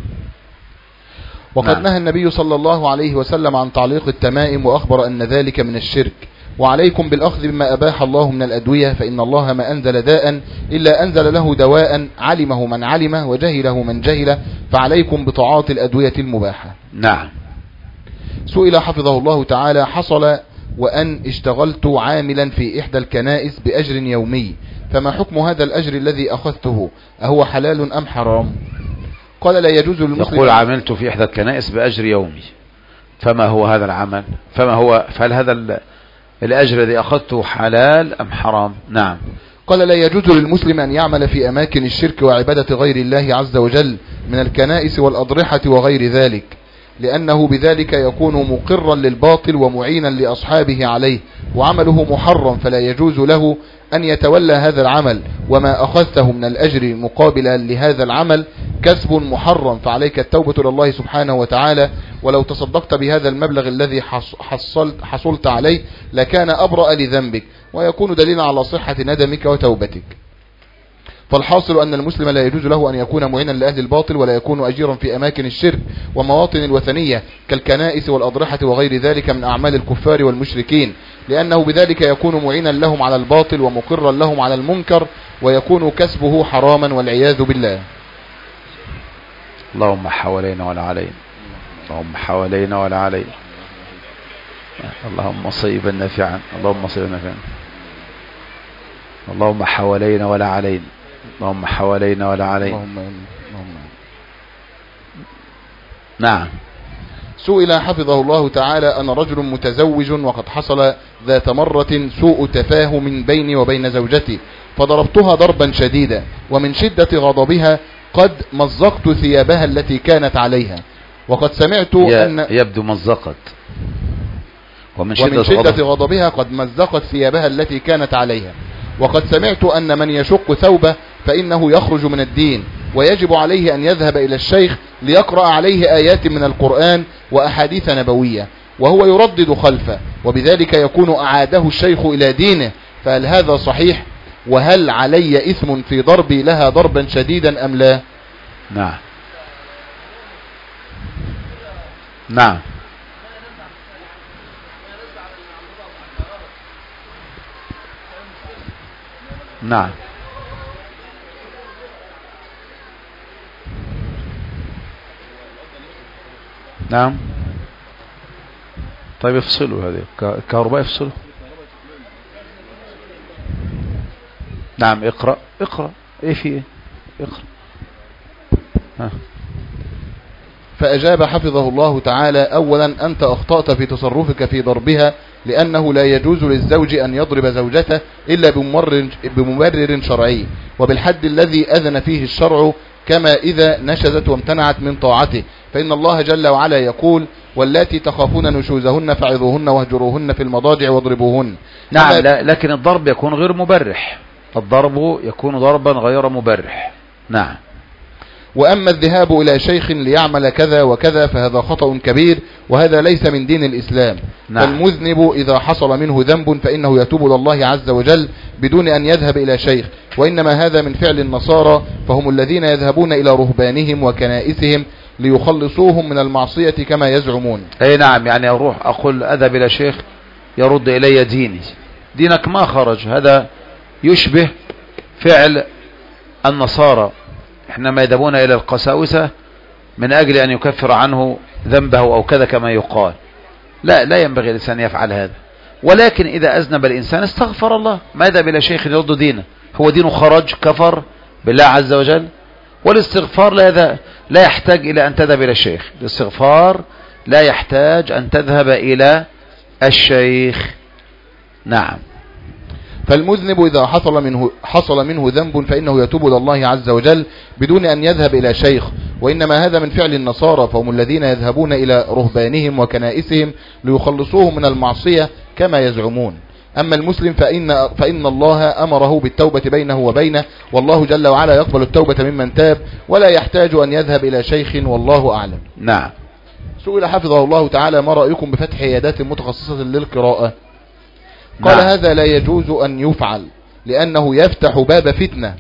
وقد نهى النبي صلى الله عليه وسلم عن تعليق التمائم، وأخبر أن ذلك من الشرك. وعليكم بالأخذ بما أباح الله من الأدوية، فإن الله ما أنزل داء إلا أنزل له دواء علمه من علمه وجهله من جهله، فعليكم بطاعات الأدوية المباحة. نعم. سئل حفظه الله تعالى: حصل وأن اشتغلت عاملا في إحدى الكنائس بأجر يومي، فما حكم هذا الأجر الذي أخذته؟ أهو حلال أم حرام؟ قال: لا يجوز للمسلم. يقول: عملت في إحدى الكنائس بأجر يومي، فما هو هذا العمل؟ فهل هذا الأجر الذي أخذته حلال أم حرام؟ نعم. قال: لا يجوز للمسلم أن يعمل في أماكن الشرك وعبادة غير الله عز وجل من الكنائس والأضرحة وغير ذلك، لأنه بذلك يكون مقرا للباطل ومعينا لأصحابه عليه، وعمله محرم، فلا يجوز له أن يتولى هذا العمل، وما أخذته من الأجر مقابلا لهذا العمل كسب محرم، فعليك التوبة إلى الله سبحانه وتعالى، ولو تصدقت بهذا المبلغ الذي حصلت عليه لكان أبرأ لذنبك، ويكون دليلا على صحة ندمك وتوبتك. فالحاصل أن المسلم لا يجوز له أن يكون معينا لأهل الباطل، ولا يكون أجيرا في أماكن الشرك ومواطن الوثنية كالكنائس والأضرحة وغير ذلك من أعمال الكفار والمشركين، لأنه بذلك يكون معينا لهم على الباطل ومقرا لهم على المنكر، ويكون كسبه حراما والعياذ بالله. اللهم حوالينا ولا علينا، اللهم حوالينا ولا علينا، اللهم صيبا نافعا، اللهم صيبا نافعا، اللهم حوالينا ولا علينا، اللهم حوالينا ولا علينا. نعم. سئل حفظه الله تعالى: أنا رجل متزوج وقد حصل ذات مرة سوء تفاهم بيني وبين زوجتي، فضربتها ضربا شديدا، ومن شدة غضبها قد مزقت ثيابها التي كانت عليها، وقد سمعت أن يبدو مزقت، ومن شدة غضبها قد مزقت ثيابها التي كانت عليها، وقد سمعت أن من يشق ثوبه فإنه يخرج من الدين، ويجب عليه أن يذهب إلى الشيخ ليقرأ عليه آيات من القرآن وأحاديث نبوية، وهو يردد خلفه، وبذلك يكون أعاده الشيخ إلى دينه، فهل هذا صحيح؟ وهل علي إثم في ضربي لها ضربا شديدا أم لا؟ نعم. نعم. نعم. طيب افصلوا هذه الكهرباء، افصلوا. نعم اقرأ ايه في ايه؟ اقرأ. ها. فأجاب حفظه الله تعالى: أولا أنت أخطأت في تصرفك في ضربها، لأنه لا يجوز للزوج أن يضرب زوجته إلا بمبرر شرعي وبالحد الذي أذن فيه الشرع، كما إذا نشزت وامتنعت من طاعته، فإن الله جل وعلا يقول: واللاتي تخافون نشوزهن فعظوهن واهجروهن في المضاجع واضربوهن. نعم. لكن الضرب يكون غير مبرح، الضرب يكون ضربا غير مبرح. نعم. وأما الذهاب إلى شيخ ليعمل كذا وكذا فهذا خطأ كبير، وهذا ليس من دين الإسلام. نعم. فالمذنب إذا حصل منه ذنب فإنه يتوب إلى الله عز وجل بدون أن يذهب إلى شيخ، وإنما هذا من فعل النصارى، فهم الذين يذهبون إلى رهبانهم وكنائسهم ليخلصوهم من المعصية كما يزعمون. أي نعم، يعني أروح أقول أذهب إلى شيخ يرد إلي ديني، دينك ما خرج. هذا يشبه فعل النصارى حينما يذهبون إلى القساوسة من أجل أن يكفر عنه ذنبه أو كذا كما يقال. لا ينبغي الإنسان يفعل هذا، ولكن إذا أذنب الإنسان استغفر الله، ما يذهب إلى شيخ يرد دينه، هو دينه خرج، كفر بالله عز وجل. والاستغفار لا يحتاج إلى أن تذهب إلى الشيخ، الاستغفار لا يحتاج أن تذهب إلى الشيخ. نعم. فالمذنب إذا حصل منه ذنب فإنه يتوب إلى الله عز وجل بدون أن يذهب إلى شيخ، وإنما هذا من فعل النصارى، فهم الذين يذهبون إلى رهبانهم وكنائسهم ليخلصوهم من المعصية كما يزعمون. أما المسلم فإن الله أمره بالتوبة بينه وبينه، والله جل وعلا يقبل التوبة ممن تاب ولا يحتاج أن يذهب إلى شيخ، والله أعلم. نعم. سئل حفظه الله تعالى: ما رأيكم بفتح عيادات متخصصة للقراءة؟ قال: نعم. هذا لا يجوز أن يفعل، لأنه يفتح باب فتنة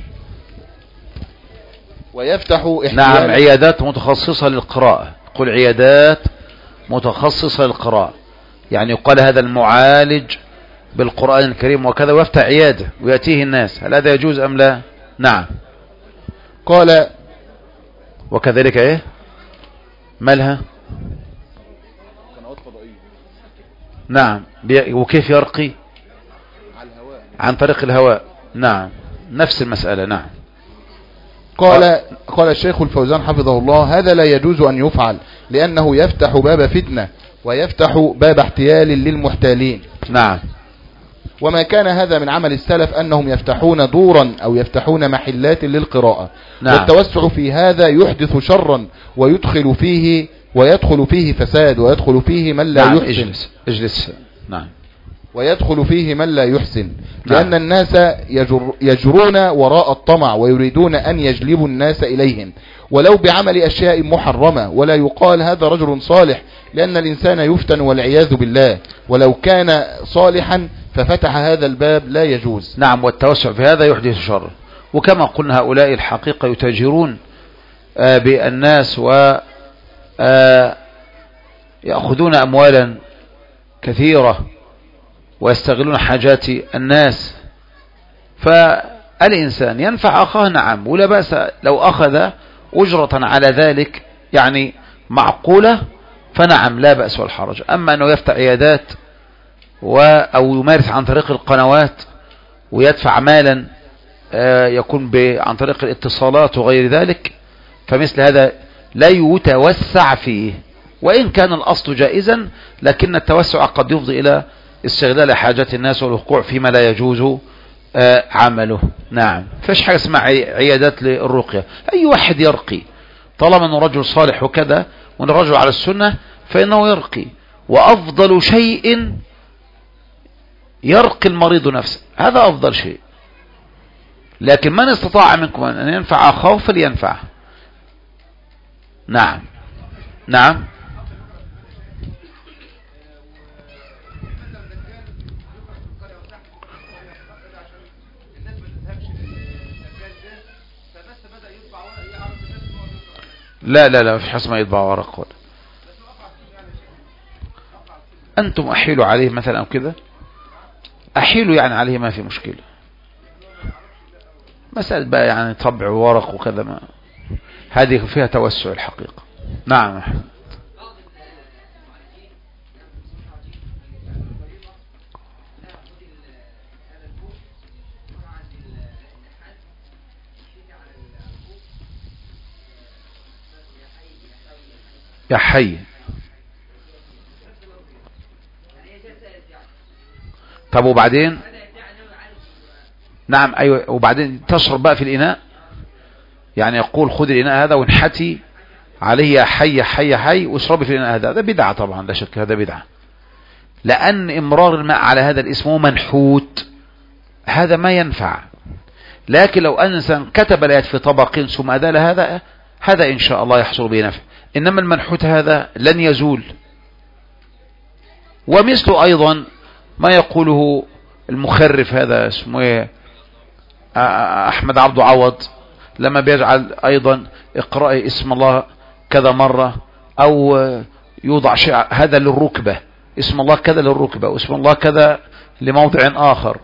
ويفتح نعم. عيادات متخصصة للقراءة، قل عيادات متخصصة للقراءة، يعني يقال هذا المعالج بالقرآن الكريم وكذا، ويفتح عيادة ويأتيه الناس، هل هذا يجوز أم لا؟ نعم. قال: وكذلك ايه مالها؟ نعم. وكيف يرقي؟ عن طريق الهواء. نعم، نفس المسألة. نعم. قال الشيخ الفوزان حفظه الله: هذا لا يجوز أن يفعل، لأنه يفتح باب فتنة ويفتح باب احتيال للمحتالين. نعم. وما كان هذا من عمل السلف أنهم يفتحون دورا أو يفتحون محلات للقراءة. نعم. والتوسع في هذا يحدث شرا ويدخل فيه فساد، ويدخل فيه من لا نعم. يحسن. اجلس. نعم. ويدخل فيه من لا يحسن، لأن الناس يجرون وراء الطمع ويريدون أن يجلبوا الناس إليهم ولو بعمل أشياء محرمة، ولا يقال هذا رجل صالح، لأن الإنسان يفتن والعياذ بالله، ولو كان صالحا ففتح هذا الباب لا يجوز. نعم. والتوسع في هذا يحدث شر، وكما قلنا هؤلاء الحقيقة يتاجرون بالناس ويأخذون أموالا كثيرة ويستغلون حاجات الناس. فالإنسان ينفع أخاه، نعم، ولا بأس لو أخذ أجرة على ذلك يعني معقولة، فنعم لا بأس والحرج. أما أنه يفتح عيادات أو يمارس عن طريق القنوات ويدفع مالا يكون عن طريق الاتصالات وغير ذلك، فمثل هذا لا يتوسع فيه، وإن كان الأصل جائزا، لكن التوسع قد يفضي إلى استغلال حاجات الناس والوقوع فيما لا يجوز عمله. نعم. فيش حاجة اسمها عيادات للرقية، أي واحد يرقي طالما أنه رجل صالح وكذا ونرجع على السنة فإنه يرقي، وأفضل شيء يرقي المريض نفسه، هذا أفضل شيء. لكن من استطاع منكم أن ينفع أخاه فلينفعه. نعم. نعم. لا في حسب ما يطبع ورق ولا. أنتم أحيلوا عليه مثلا أو كذا، أحيلوا يعني عليه، ما في مشكلة. مسألة بقى يعني طبع ورق وكذا، ما هذه فيها توسع الحقيقة. نعم. يا حي. طب وبعدين؟ نعم أيوة. وبعدين تشرب بقى في الإناء، يعني يقول خذ الإناء هذا وانحتي عليه يا حي حي حي واشربي في الإناء هذا. بدعة طبعا، لا شك هذا بدعة، لأن إمرار الماء على هذا الاسم هو منحوت، هذا ما ينفع. لكن لو أن إنسان كتب الآيات في طبق ثم أدال هذا إن شاء الله يحصل به نفع، إنما المنحوت هذا لن يزول. ومثل أيضا ما يقوله المخرف هذا اسمه ايه، أحمد عبد عوض، لما بيجعل أيضا اقرأ اسم الله كذا مرة، أو يوضع شيء هذا للركبة، اسم الله كذا للركبة واسم الله كذا لموضع آخر،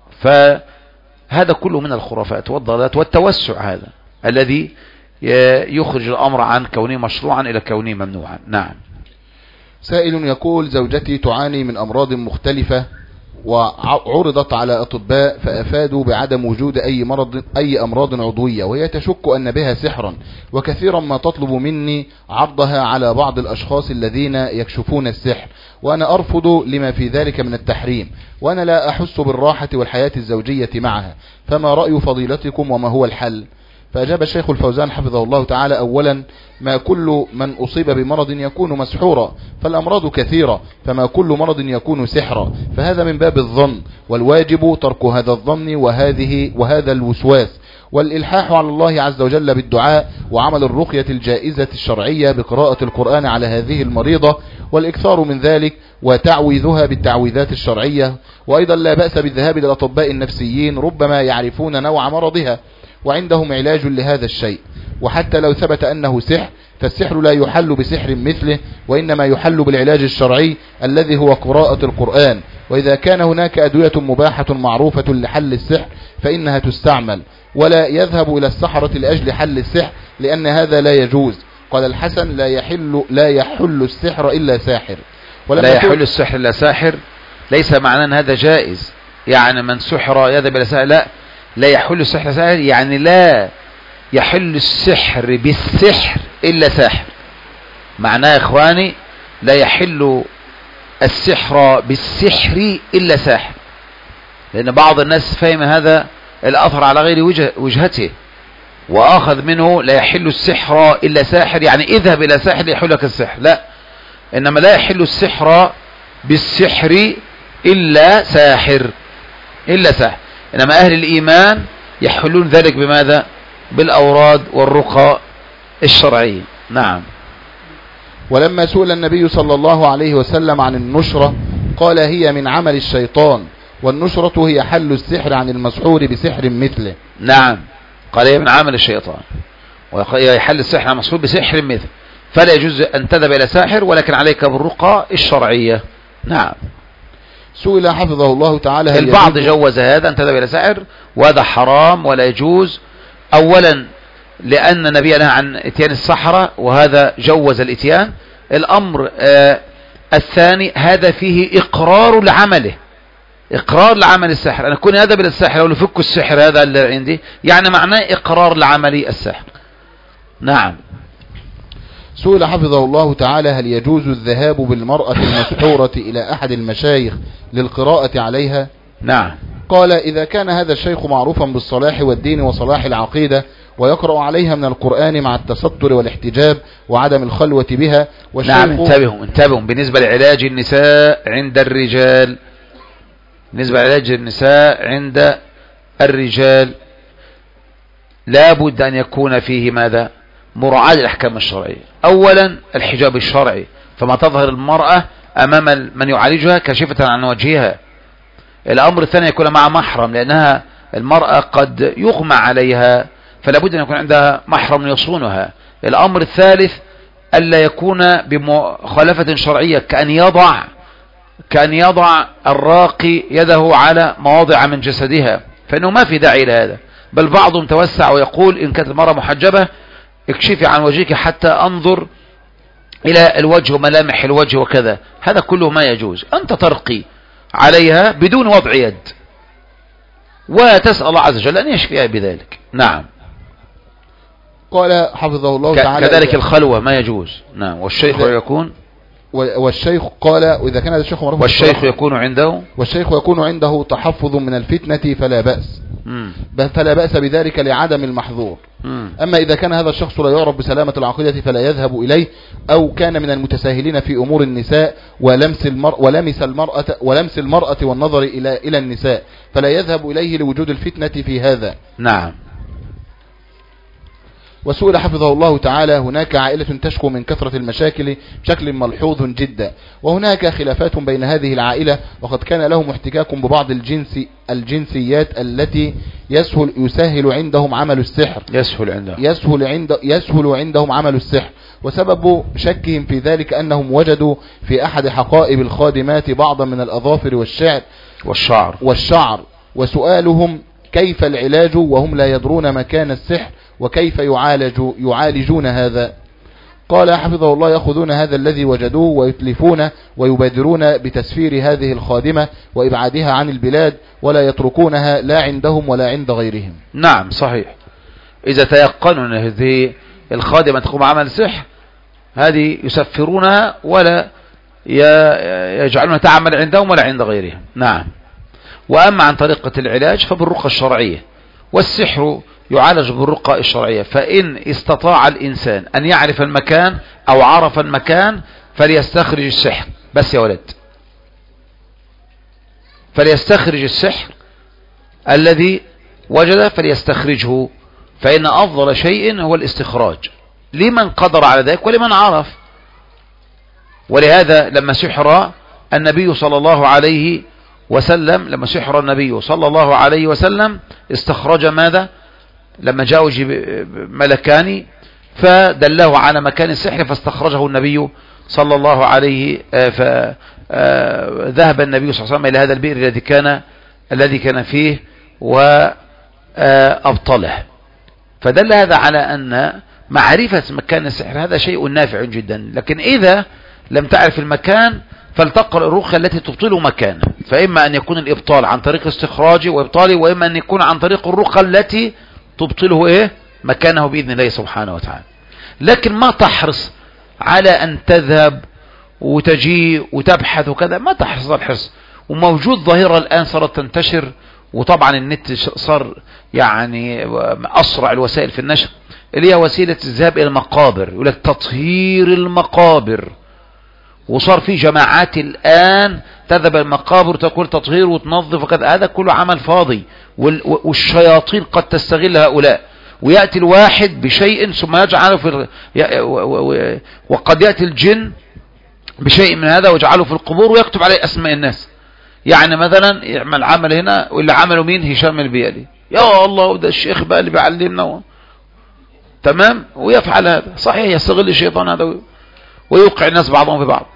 فهذا كله من الخرافات والضلالات والتوسع هذا الذي يخرج الأمر عن كونه مشروعا إلى كونه ممنوعا. نعم. سائل يقول: زوجتي تعاني من أمراض مختلفة وعرضت على أطباء فأفادوا بعدم وجود أي أمراض عضوية، وهي تشك أن بها سحرا، وكثيرا ما تطلب مني عرضها على بعض الأشخاص الذين يكشفون السحر، وأنا أرفض لما في ذلك من التحريم، وأنا لا أحس بالراحة والحياة الزوجية معها، فما رأي فضيلتكم وما هو الحل؟ فأجاب الشيخ الفوزان حفظه الله تعالى: أولا، ما كل من أصيب بمرض يكون مسحورا، فالأمراض كثيرة، فما كل مرض يكون سحرا، فهذا من باب الظن، والواجب ترك هذا الظن وهذا الوسواس، والإلحاح على الله عز وجل بالدعاء، وعمل الرقية الجائزة الشرعية بقراءة القرآن على هذه المريضة، والإكثار من ذلك، وتعويذها بالتعويذات الشرعية. وأيضا لا بأس بالذهاب إلى الأطباء النفسيين، ربما يعرفون نوع مرضها وعندهم علاج لهذا الشيء. وحتى لو ثبت أنه سحر، فالسحر لا يحل بسحر مثله، وإنما يحل بالعلاج الشرعي الذي هو قراءة القرآن. وإذا كان هناك أدوية مباحة معروفة لحل السحر فإنها تستعمل، ولا يذهب إلى السحرة لأجل حل السحر، لأن هذا لا يجوز. قال الحسن: لا يحل السحر إلا ساحر. لا يحل السحر إلا ساحر ليس معناه أن هذا جائز، يعني من سحر يذهب إلى ساحر، لا يحل السحر ساحر، يعني لا يحل السحر بالسحر إلا ساحر. معناه يا إخواني لا يحل السحر بالسحر إلا ساحر، لأن بعض الناس فهم هذا الأثر على غير وجهته، وأخذ منه لا يحل السحر إلا ساحر، يعني اذهب إلى ساحر يحل لك السحر. لا، إنما لا يحل السحر بالسحر إلا ساحر، إنما أهل الإيمان يحلون ذلك بماذا؟ بالأوراد والرقى الشرعية. نعم. ولما سئل النبي صلى الله عليه وسلم عن النشرة قال: هي من عمل الشيطان، والنشرة هي حل السحر عن المسحور بسحر مثله. نعم، قال هي من عمل الشيطان، ويحل السحر عن المسحور بسحر مثله، فلا يجوز أن تذهب إلى ساحر، ولكن عليك بالرقى الشرعية. نعم. سئل حفظه الله تعالى: البعض جوز هذا أن تذهب إلى ساحر، وهذا حرام ولا يجوز. أولا لأن النبي نهى عن اتيان السحرة، وهذا جوز الاتيان. الأمر الثاني هذا فيه إقرار لعمله، إقرار لعمل السحر. أنا كوني أذهب إلى السحر أو لفك السحر هذا اللي عندي، يعني معناه إقرار لعمل السحر. نعم. سئل حفظه الله تعالى: هل يجوز الذهاب بالمرأة المسحورة إلى أحد المشايخ للقراءة عليها؟ نعم. قال: إذا كان هذا الشيخ معروفا بالصلاح والدين وصلاح العقيدة، ويقرأ عليها من القرآن مع التستر والاحتجاب وعدم الخلوة بها. نعم. انتبهوا بالنسبة لعلاج النساء عند الرجال، لابد أن يكون فيه ماذا؟ مراعاة الأحكام الشرعية. أولا الحجاب الشرعي، فما تظهر المرأة أمام من يعالجها كاشفة عن وجهها. الأمر الثاني يكون مع محرم، لأنها المرأة قد يغمى عليها، فلا بد أن يكون عندها محرم يصونها. الأمر الثالث ألا يكون بمخالفة شرعية، كأن يضع الراقي يده على مواضع من جسدها، فإنه ما في داعي لهذا. بل بعضهم توسع ويقول: إن كانت المرأة محجبة اكشفي عن وجهك حتى أنظر إلى الوجه وملامح الوجه وكذا. هذا كله ما يجوز. أنت ترقي عليها بدون وضع يد، وتسأل الله عز وجل أن يشفيها بذلك. نعم. قال حفظه الله تعالى كذلك الخلوة ما يجوز. نعم. والشيخ يكون والشيخ قال وإذا كان هذا الشيخ معروف والشيخ يكون عنده تحفظ من الفتنة فلا بأس بذلك لعدم المحظور. أما إذا كان هذا الشخص لا يعرف بسلامة العقيدة فلا يذهب إليه، أو كان من المتساهلين في أمور النساء ولمس المرأة والنظر إلى النساء فلا يذهب إليه لوجود الفتنة في هذا. نعم. وسئل حفظه الله تعالى: هناك عائلة تشكو من كثرة المشاكل بشكل ملحوظ جدا، وهناك خلافات بين هذه العائلة، وقد كان لهم احتكاك ببعض الجنسيات التي يسهل عندهم عمل السحر يسهل عندهم عمل السحر، وسبب شكهم في ذلك أنهم وجدوا في أحد حقائب الخادمات بعضا من الأظافر والشعر وسؤالهم كيف العلاج وهم لا يدرون مكان السحر وكيف يعالجون هذا. قال حفظه الله: يأخذون هذا الذي وجدوه ويتلفون ويبادرون بتسفير هذه الخادمة وإبعادها عن البلاد، ولا يتركونها لا عندهم ولا عند غيرهم. نعم صحيح. إذا تيقنوا أن هذه الخادمة تقوم عمل سحر، هذه يسفرونها ولا يجعلونها تعمل عندهم ولا عند غيرهم. نعم. وأما عن طريقة العلاج فبالرقى الشرعية، والسحر يعالج بالرقى الشرعية. فإن استطاع الإنسان أن يعرف المكان أو عرف المكان فليستخرج السحر. بس يا ولد، فليستخرج السحر الذي وجد فليستخرجه، فإن أفضل شيء هو الاستخراج لمن قدر على ذلك ولمن عرف. ولهذا لما سحر النبي صلى الله عليه وسلم استخرج ماذا؟ لما جاءوا ملكان فدله على مكان السحر فاستخرجه النبي صلى الله عليه فذهب النبي صلى الله عليه وسلم إلى هذا البئر الذي كان فيه وأبطله. فدل هذا على أن معرفة مكان السحر هذا شيء نافع جدا. لكن إذا لم تعرف المكان فلتقرأ الرقية التي تبطل مكانه، فإما أن يكون الإبطال عن طريق استخراجه وإبطاله، وإما أن يكون عن طريق الرقية التي تبطله مكانه بإذن الله سبحانه وتعالى. لكن ما تحرص على أن تذهب وتجي وتبحث وكذا، ما تحرص الحرص. وموجود ظاهرة الآن صارت تنتشر، وطبعا النت صار يعني أسرع الوسائل في النشر، اللي هي وسيلة الذهاب إلى المقابر، يقول لك تطهير المقابر. وصار في جماعات الآن تذهب المقابر تقول تطهير وتنظف وكذا. هذا كله عمل فاضي، والشياطين قد تستغل هؤلاء، ويأتي الواحد بشيء ثم يجعله وقد يأتي الجن بشيء من هذا ويجعله في القبور ويكتب عليه أسماء الناس. يعني مثلا يعمل عمل هنا، واللي عمله مين؟ هشام البيالي. يا الله، وده الشيخ بقى اللي بيعلمنا تمام، ويفعل هذا. صحيح يستغل الشيطان هذا ويوقع الناس بعضهم في بعض.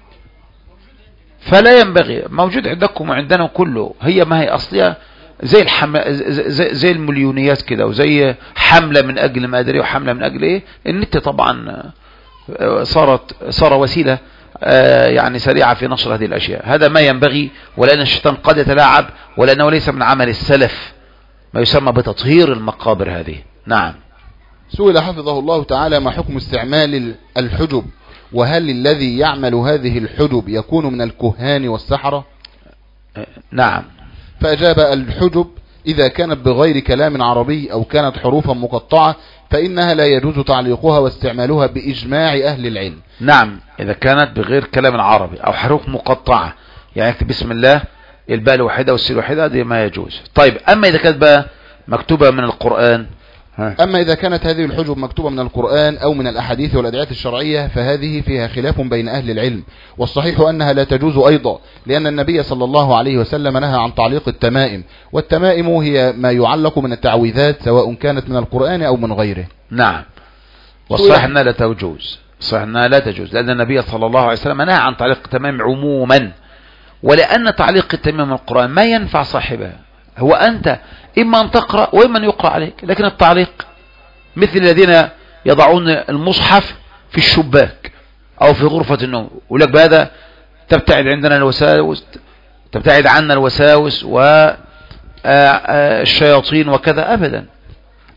فلا ينبغي. موجود عندكم وعندنا كله. هي ما هي أصلية زي زي المليونيات كده، وزي حملة من أجل ما أدري وحملة من أجل إيه. النت طبعا صار وسيلة يعني سريعة في نشر هذه الأشياء. هذا ما ينبغي، ولأن الشيطان قد يتلاعب، ولأنه ليس من عمل السلف ما يسمى بتطهير المقابر هذه. نعم. سئل حفظه الله تعالى: ما حكم استعمال الحجب؟ وهل الذي يعمل هذه الحجب يكون من الكهان والسحرة؟ نعم. فأجاب: الحجب إذا كانت بغير كلام عربي أو كانت حروفا مقطعة فإنها لا يجوز تعليقها واستعمالها بإجماع أهل العلم. نعم، إذا كانت بغير كلام عربي أو حروف مقطعة، يعني اكتب بسم الله الباء الواحدة والسين الواحدة، دي ما يجوز. طيب، أما إذا كانت بقى مكتوبة من القرآن، أما إذا كانت هذه الحجب مكتوبة من القرآن أو من الأحاديث والأدعية الشرعية فهذه فيها خلاف بين أهل العلم، والصحيح أنها لا تجوز أيضا، لأن النبي صلى الله عليه وسلم نهى عن تعليق التمائم، والتمائم هي ما يعلق من التعويذات سواء كانت من القرآن أو من غيره. نعم. والصحيح أنها لا تجوز، صحيح أنها لا تجوز، لأن النبي صلى الله عليه وسلم نهى عن تعليق التمائم عموما، ولأن تعليق التمائم من القرآن ما ينفع صاحبها. هو أنت إما أن تقرأ وإما أن يقرأ عليك، لكن التعليق مثل الذين يضعون المصحف في الشباك أو في غرفة النوم، ولك بهذا تبتعد عندنا الوساوس، تبتعد عنا الوساوس والشياطين وكذا. أبدا،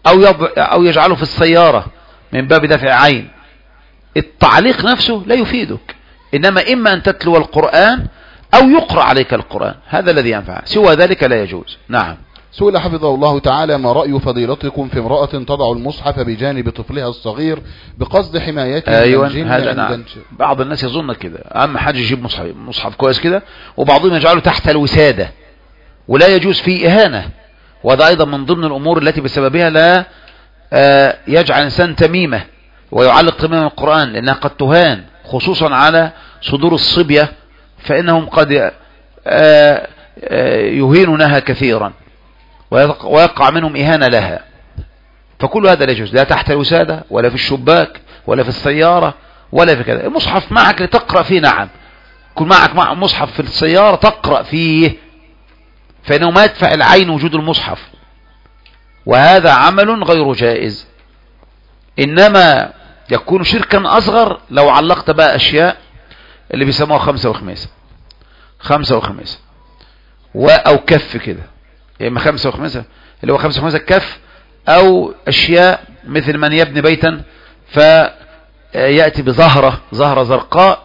أو يجعله في السيارة من باب دفع عين، التعليق نفسه لا يفيدك، إنما إما أن تتلو القرآن أو يقرأ عليك القرآن، هذا الذي ينفع، سوى ذلك لا يجوز. نعم. سئل حفظه الله تعالى: ما رأي فضيلتكم في امرأة تضع المصحف بجانب طفلها الصغير بقصد حمايته من الجن؟ هذا نعم. بعض الناس يظن كده، أهم حاجة يجيب مصحف كويس كده، وبعضهم يجعله تحت الوسادة، ولا يجوز فيه إهانة، وهذا أيضا من ضمن الأمور التي بسببها لا يجعل إنسان تميمة ويعلق تميمة القرآن، لأنها قد تهان خصوصا على صدور الصبية، فإنهم قد يهينونها كثيرا ويقع منهم إهانة لها، فكل هذا لا يجوز، لا تحت الوسادة ولا في الشباك ولا في السيارة ولا في كذا. المصحف معك لتقرأ فيه، نعم، كن معك مصحف في السيارة تقرأ فيه، فإنه ما يدفع العين وجود المصحف، وهذا عمل غير جائز، إنما يكون شركا أصغر لو علقت بقى أشياء اللي بيسموها 5 وخميسة أو كف كده، يعني 5 وخميسة اللي هو 5 وخميسة كف، أو أشياء مثل من يبني بيتا فيأتي بزهرة زرقاء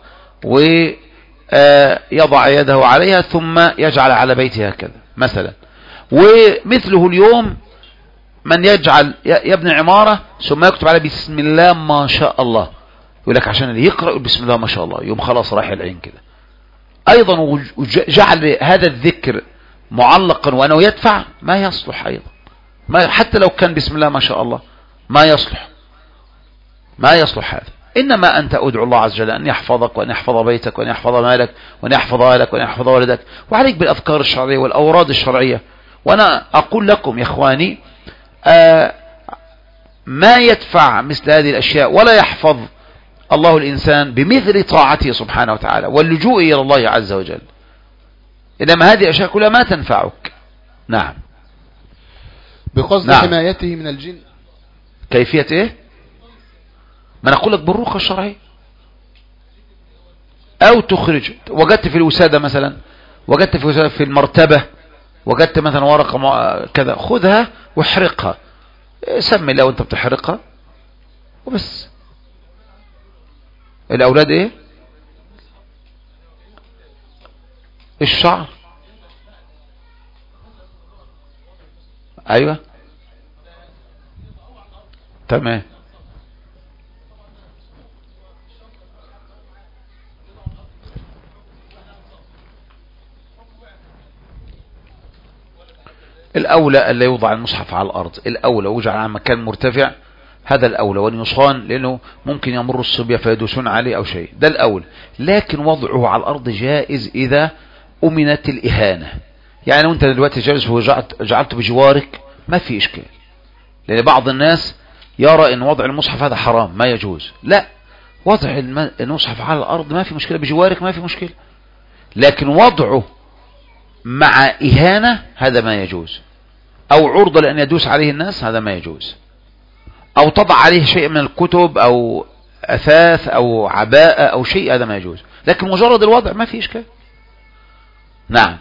ويضع يده عليها ثم يجعل على بيته هكذا مثلا. ومثله اليوم من يجعل يبني عمارة ثم يكتب على بسم الله ما شاء الله، يقول لك عشان اللي يقرأ بسم الله ما شاء الله يوم خلاص راح العين كده. أيضا جعل هذا الذكر معلقا وأنه يدفع ما يصلح أيضا، ما حتى لو كان بسم الله ما شاء الله ما يصلح هذا، إنما أنت أدعو الله عز وجل أن يحفظك وأن يحفظ بيتك وأن يحفظ مالك وأن يحفظ أهلك وأن يحفظ ولدك، وعليك بالأذكار الشرعية والأوراد الشرعية. وأنا أقول لكم يا إخواني ما يدفع مثل هذه الأشياء ولا يحفظ الله الإنسان بمثل طاعته سبحانه وتعالى واللجوء إلى الله عز وجل، إنما هذه الأشياء كلها ما تنفعك. نعم. بقصد حمايته من الجن. كيفية إيه؟ ما نقول لك بالرقى الشرعية، أو تخرج، وجدت في الوسادة مثلا، وجدت في المرتبة، وجدت مثلا ورقة كذا، خذها واحرقها، سمي الله وانت بتحرقها وبس. الأولاد إيه؟ الشعر. أيوة تمام. الأولى ألا يوضع المصحف على الأرض، الأولى وجعل على مكان مرتفع، هذا الأولى، وأن يصان لأنه ممكن يمر الصبية فيدوسون عليه أو شيء، ده الأولى. لكن وضعه على الأرض جائز إذا أمنت الإهانة، يعني وانت دلوقتي جالس وجعلته بجوارك ما في إشكال، لأن بعض الناس يرى أن وضع المصحف هذا حرام ما يجوز، لا، وضع المصحف على الأرض ما في مشكلة، بجوارك ما في مشكلة، لكن وضعه مع إهانة هذا ما يجوز، أو عرضة لأن يدوس عليه الناس هذا ما يجوز، أو تضع عليه شيء من الكتب أو أثاث أو عباءة أو شيء، هذا ما يجوز، لكن مجرد الوضع ما في إشكال. نعم.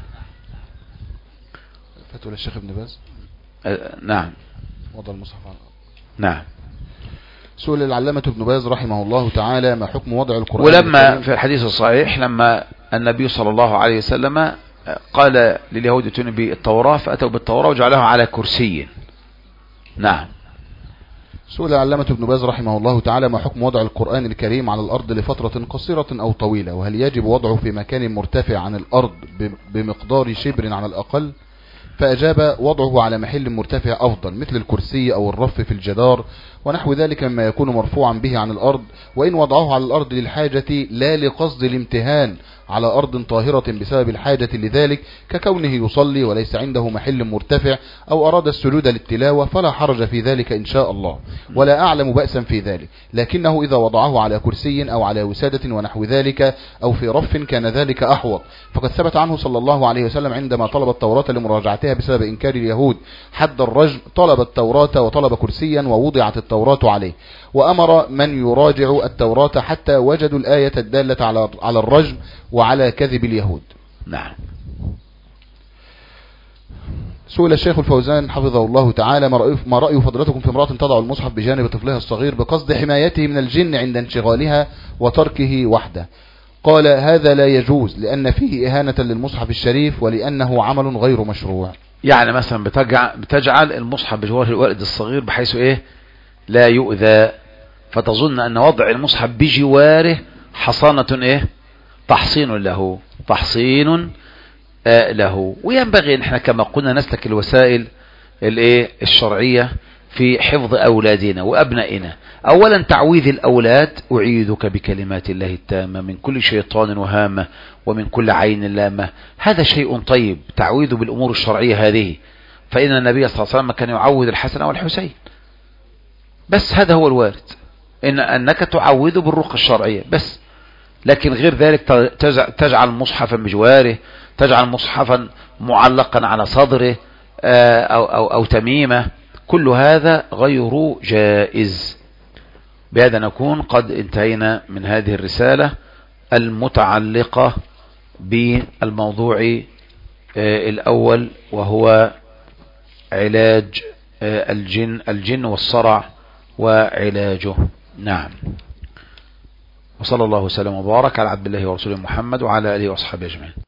فتوى الشيخ ابن باز. نعم. وضع المصحف على الأرض. نعم. سئل العلامة ابن باز رحمه الله تعالى: ما حكم وضع القرآن؟ ولما في الحديث الصحيح لما النبي صلى الله عليه وسلم قال لليهود ائتوني بالتوراة فأتوا بالتوراة وجعلها على كرسي. نعم. سئل العلامة ابن باز رحمه الله تعالى: ما حكم وضع القرآن الكريم على الأرض لفترة قصيرة أو طويلة، وهل يجب وضعه في مكان مرتفع عن الأرض بمقدار شبر على الأقل؟ فأجاب: وضعه على محل مرتفع أفضل، مثل الكرسي أو الرف في الجدار ونحو ذلك مما يكون مرفوعا به عن الأرض، وإن وضعه على الأرض للحاجة لا لقصد الامتهان على أرض طاهرة بسبب الحاجة لذلك، ككونه يصلي وليس عنده محل مرتفع، أو أراد السجود للتلاوة، فلا حرج في ذلك إن شاء الله، ولا أعلم بأسا في ذلك، لكنه إذا وضعه على كرسي أو على وسادة ونحو ذلك أو في رف كان ذلك أحوط، فقد ثبت عنه صلى الله عليه وسلم عندما طلب التوراة لمراجعتها بسبب إنكار اليهود حد الرجم، طلب التوراة وطلب كرسيا ووضعت التوراة عليه، وأمر من يراجع التوراة حتى وجدوا الآية الدالة على الرجم وعلى كذب اليهود. نعم. سئل الشيخ الفوزان حفظه الله تعالى ما رأي فضلتكم في امرأة تضع المصحف بجانب طفلها الصغير بقصد حمايته من الجن عند انشغالها وتركه وحده؟ قال هذا لا يجوز لأن فيه إهانة للمصحف الشريف ولأنه عمل غير مشروع. يعني مثلا بتجعل المصحف بجوار الولد الصغير بحيث ايه لا يؤذى، فتظن ان وضع المصحف بجواره حصانة ايه تحصين له. وينبغي ان احنا كما قلنا نسلك الوسائل الايه الشرعية في حفظ اولادنا وابنائنا. اولا تعويذ الاولاد: اعيذك بكلمات الله التامة من كل شيطان وهامة ومن كل عين لامة. هذا شيء طيب، تعويذ بالامور الشرعية هذه، فان النبي صلى الله عليه وسلم كان يعوذ الحسن والحسين. بس هذا هو الوارد، انك تعوذ بالرقى الشرعية بس. لكن غير ذلك تجعل مصحفا بجواره، تجعل مصحفا معلقا على صدره أو تميمة، كل هذا غير جائز. بهذا نكون قد انتهينا من هذه الرسالة المتعلقة بالموضوع الأول، وهو علاج الجن والصرع وعلاجه. نعم. وصلى الله وسلم وبارك على عبد الله ورسوله محمد وعلى آله وأصحابه أجمعين.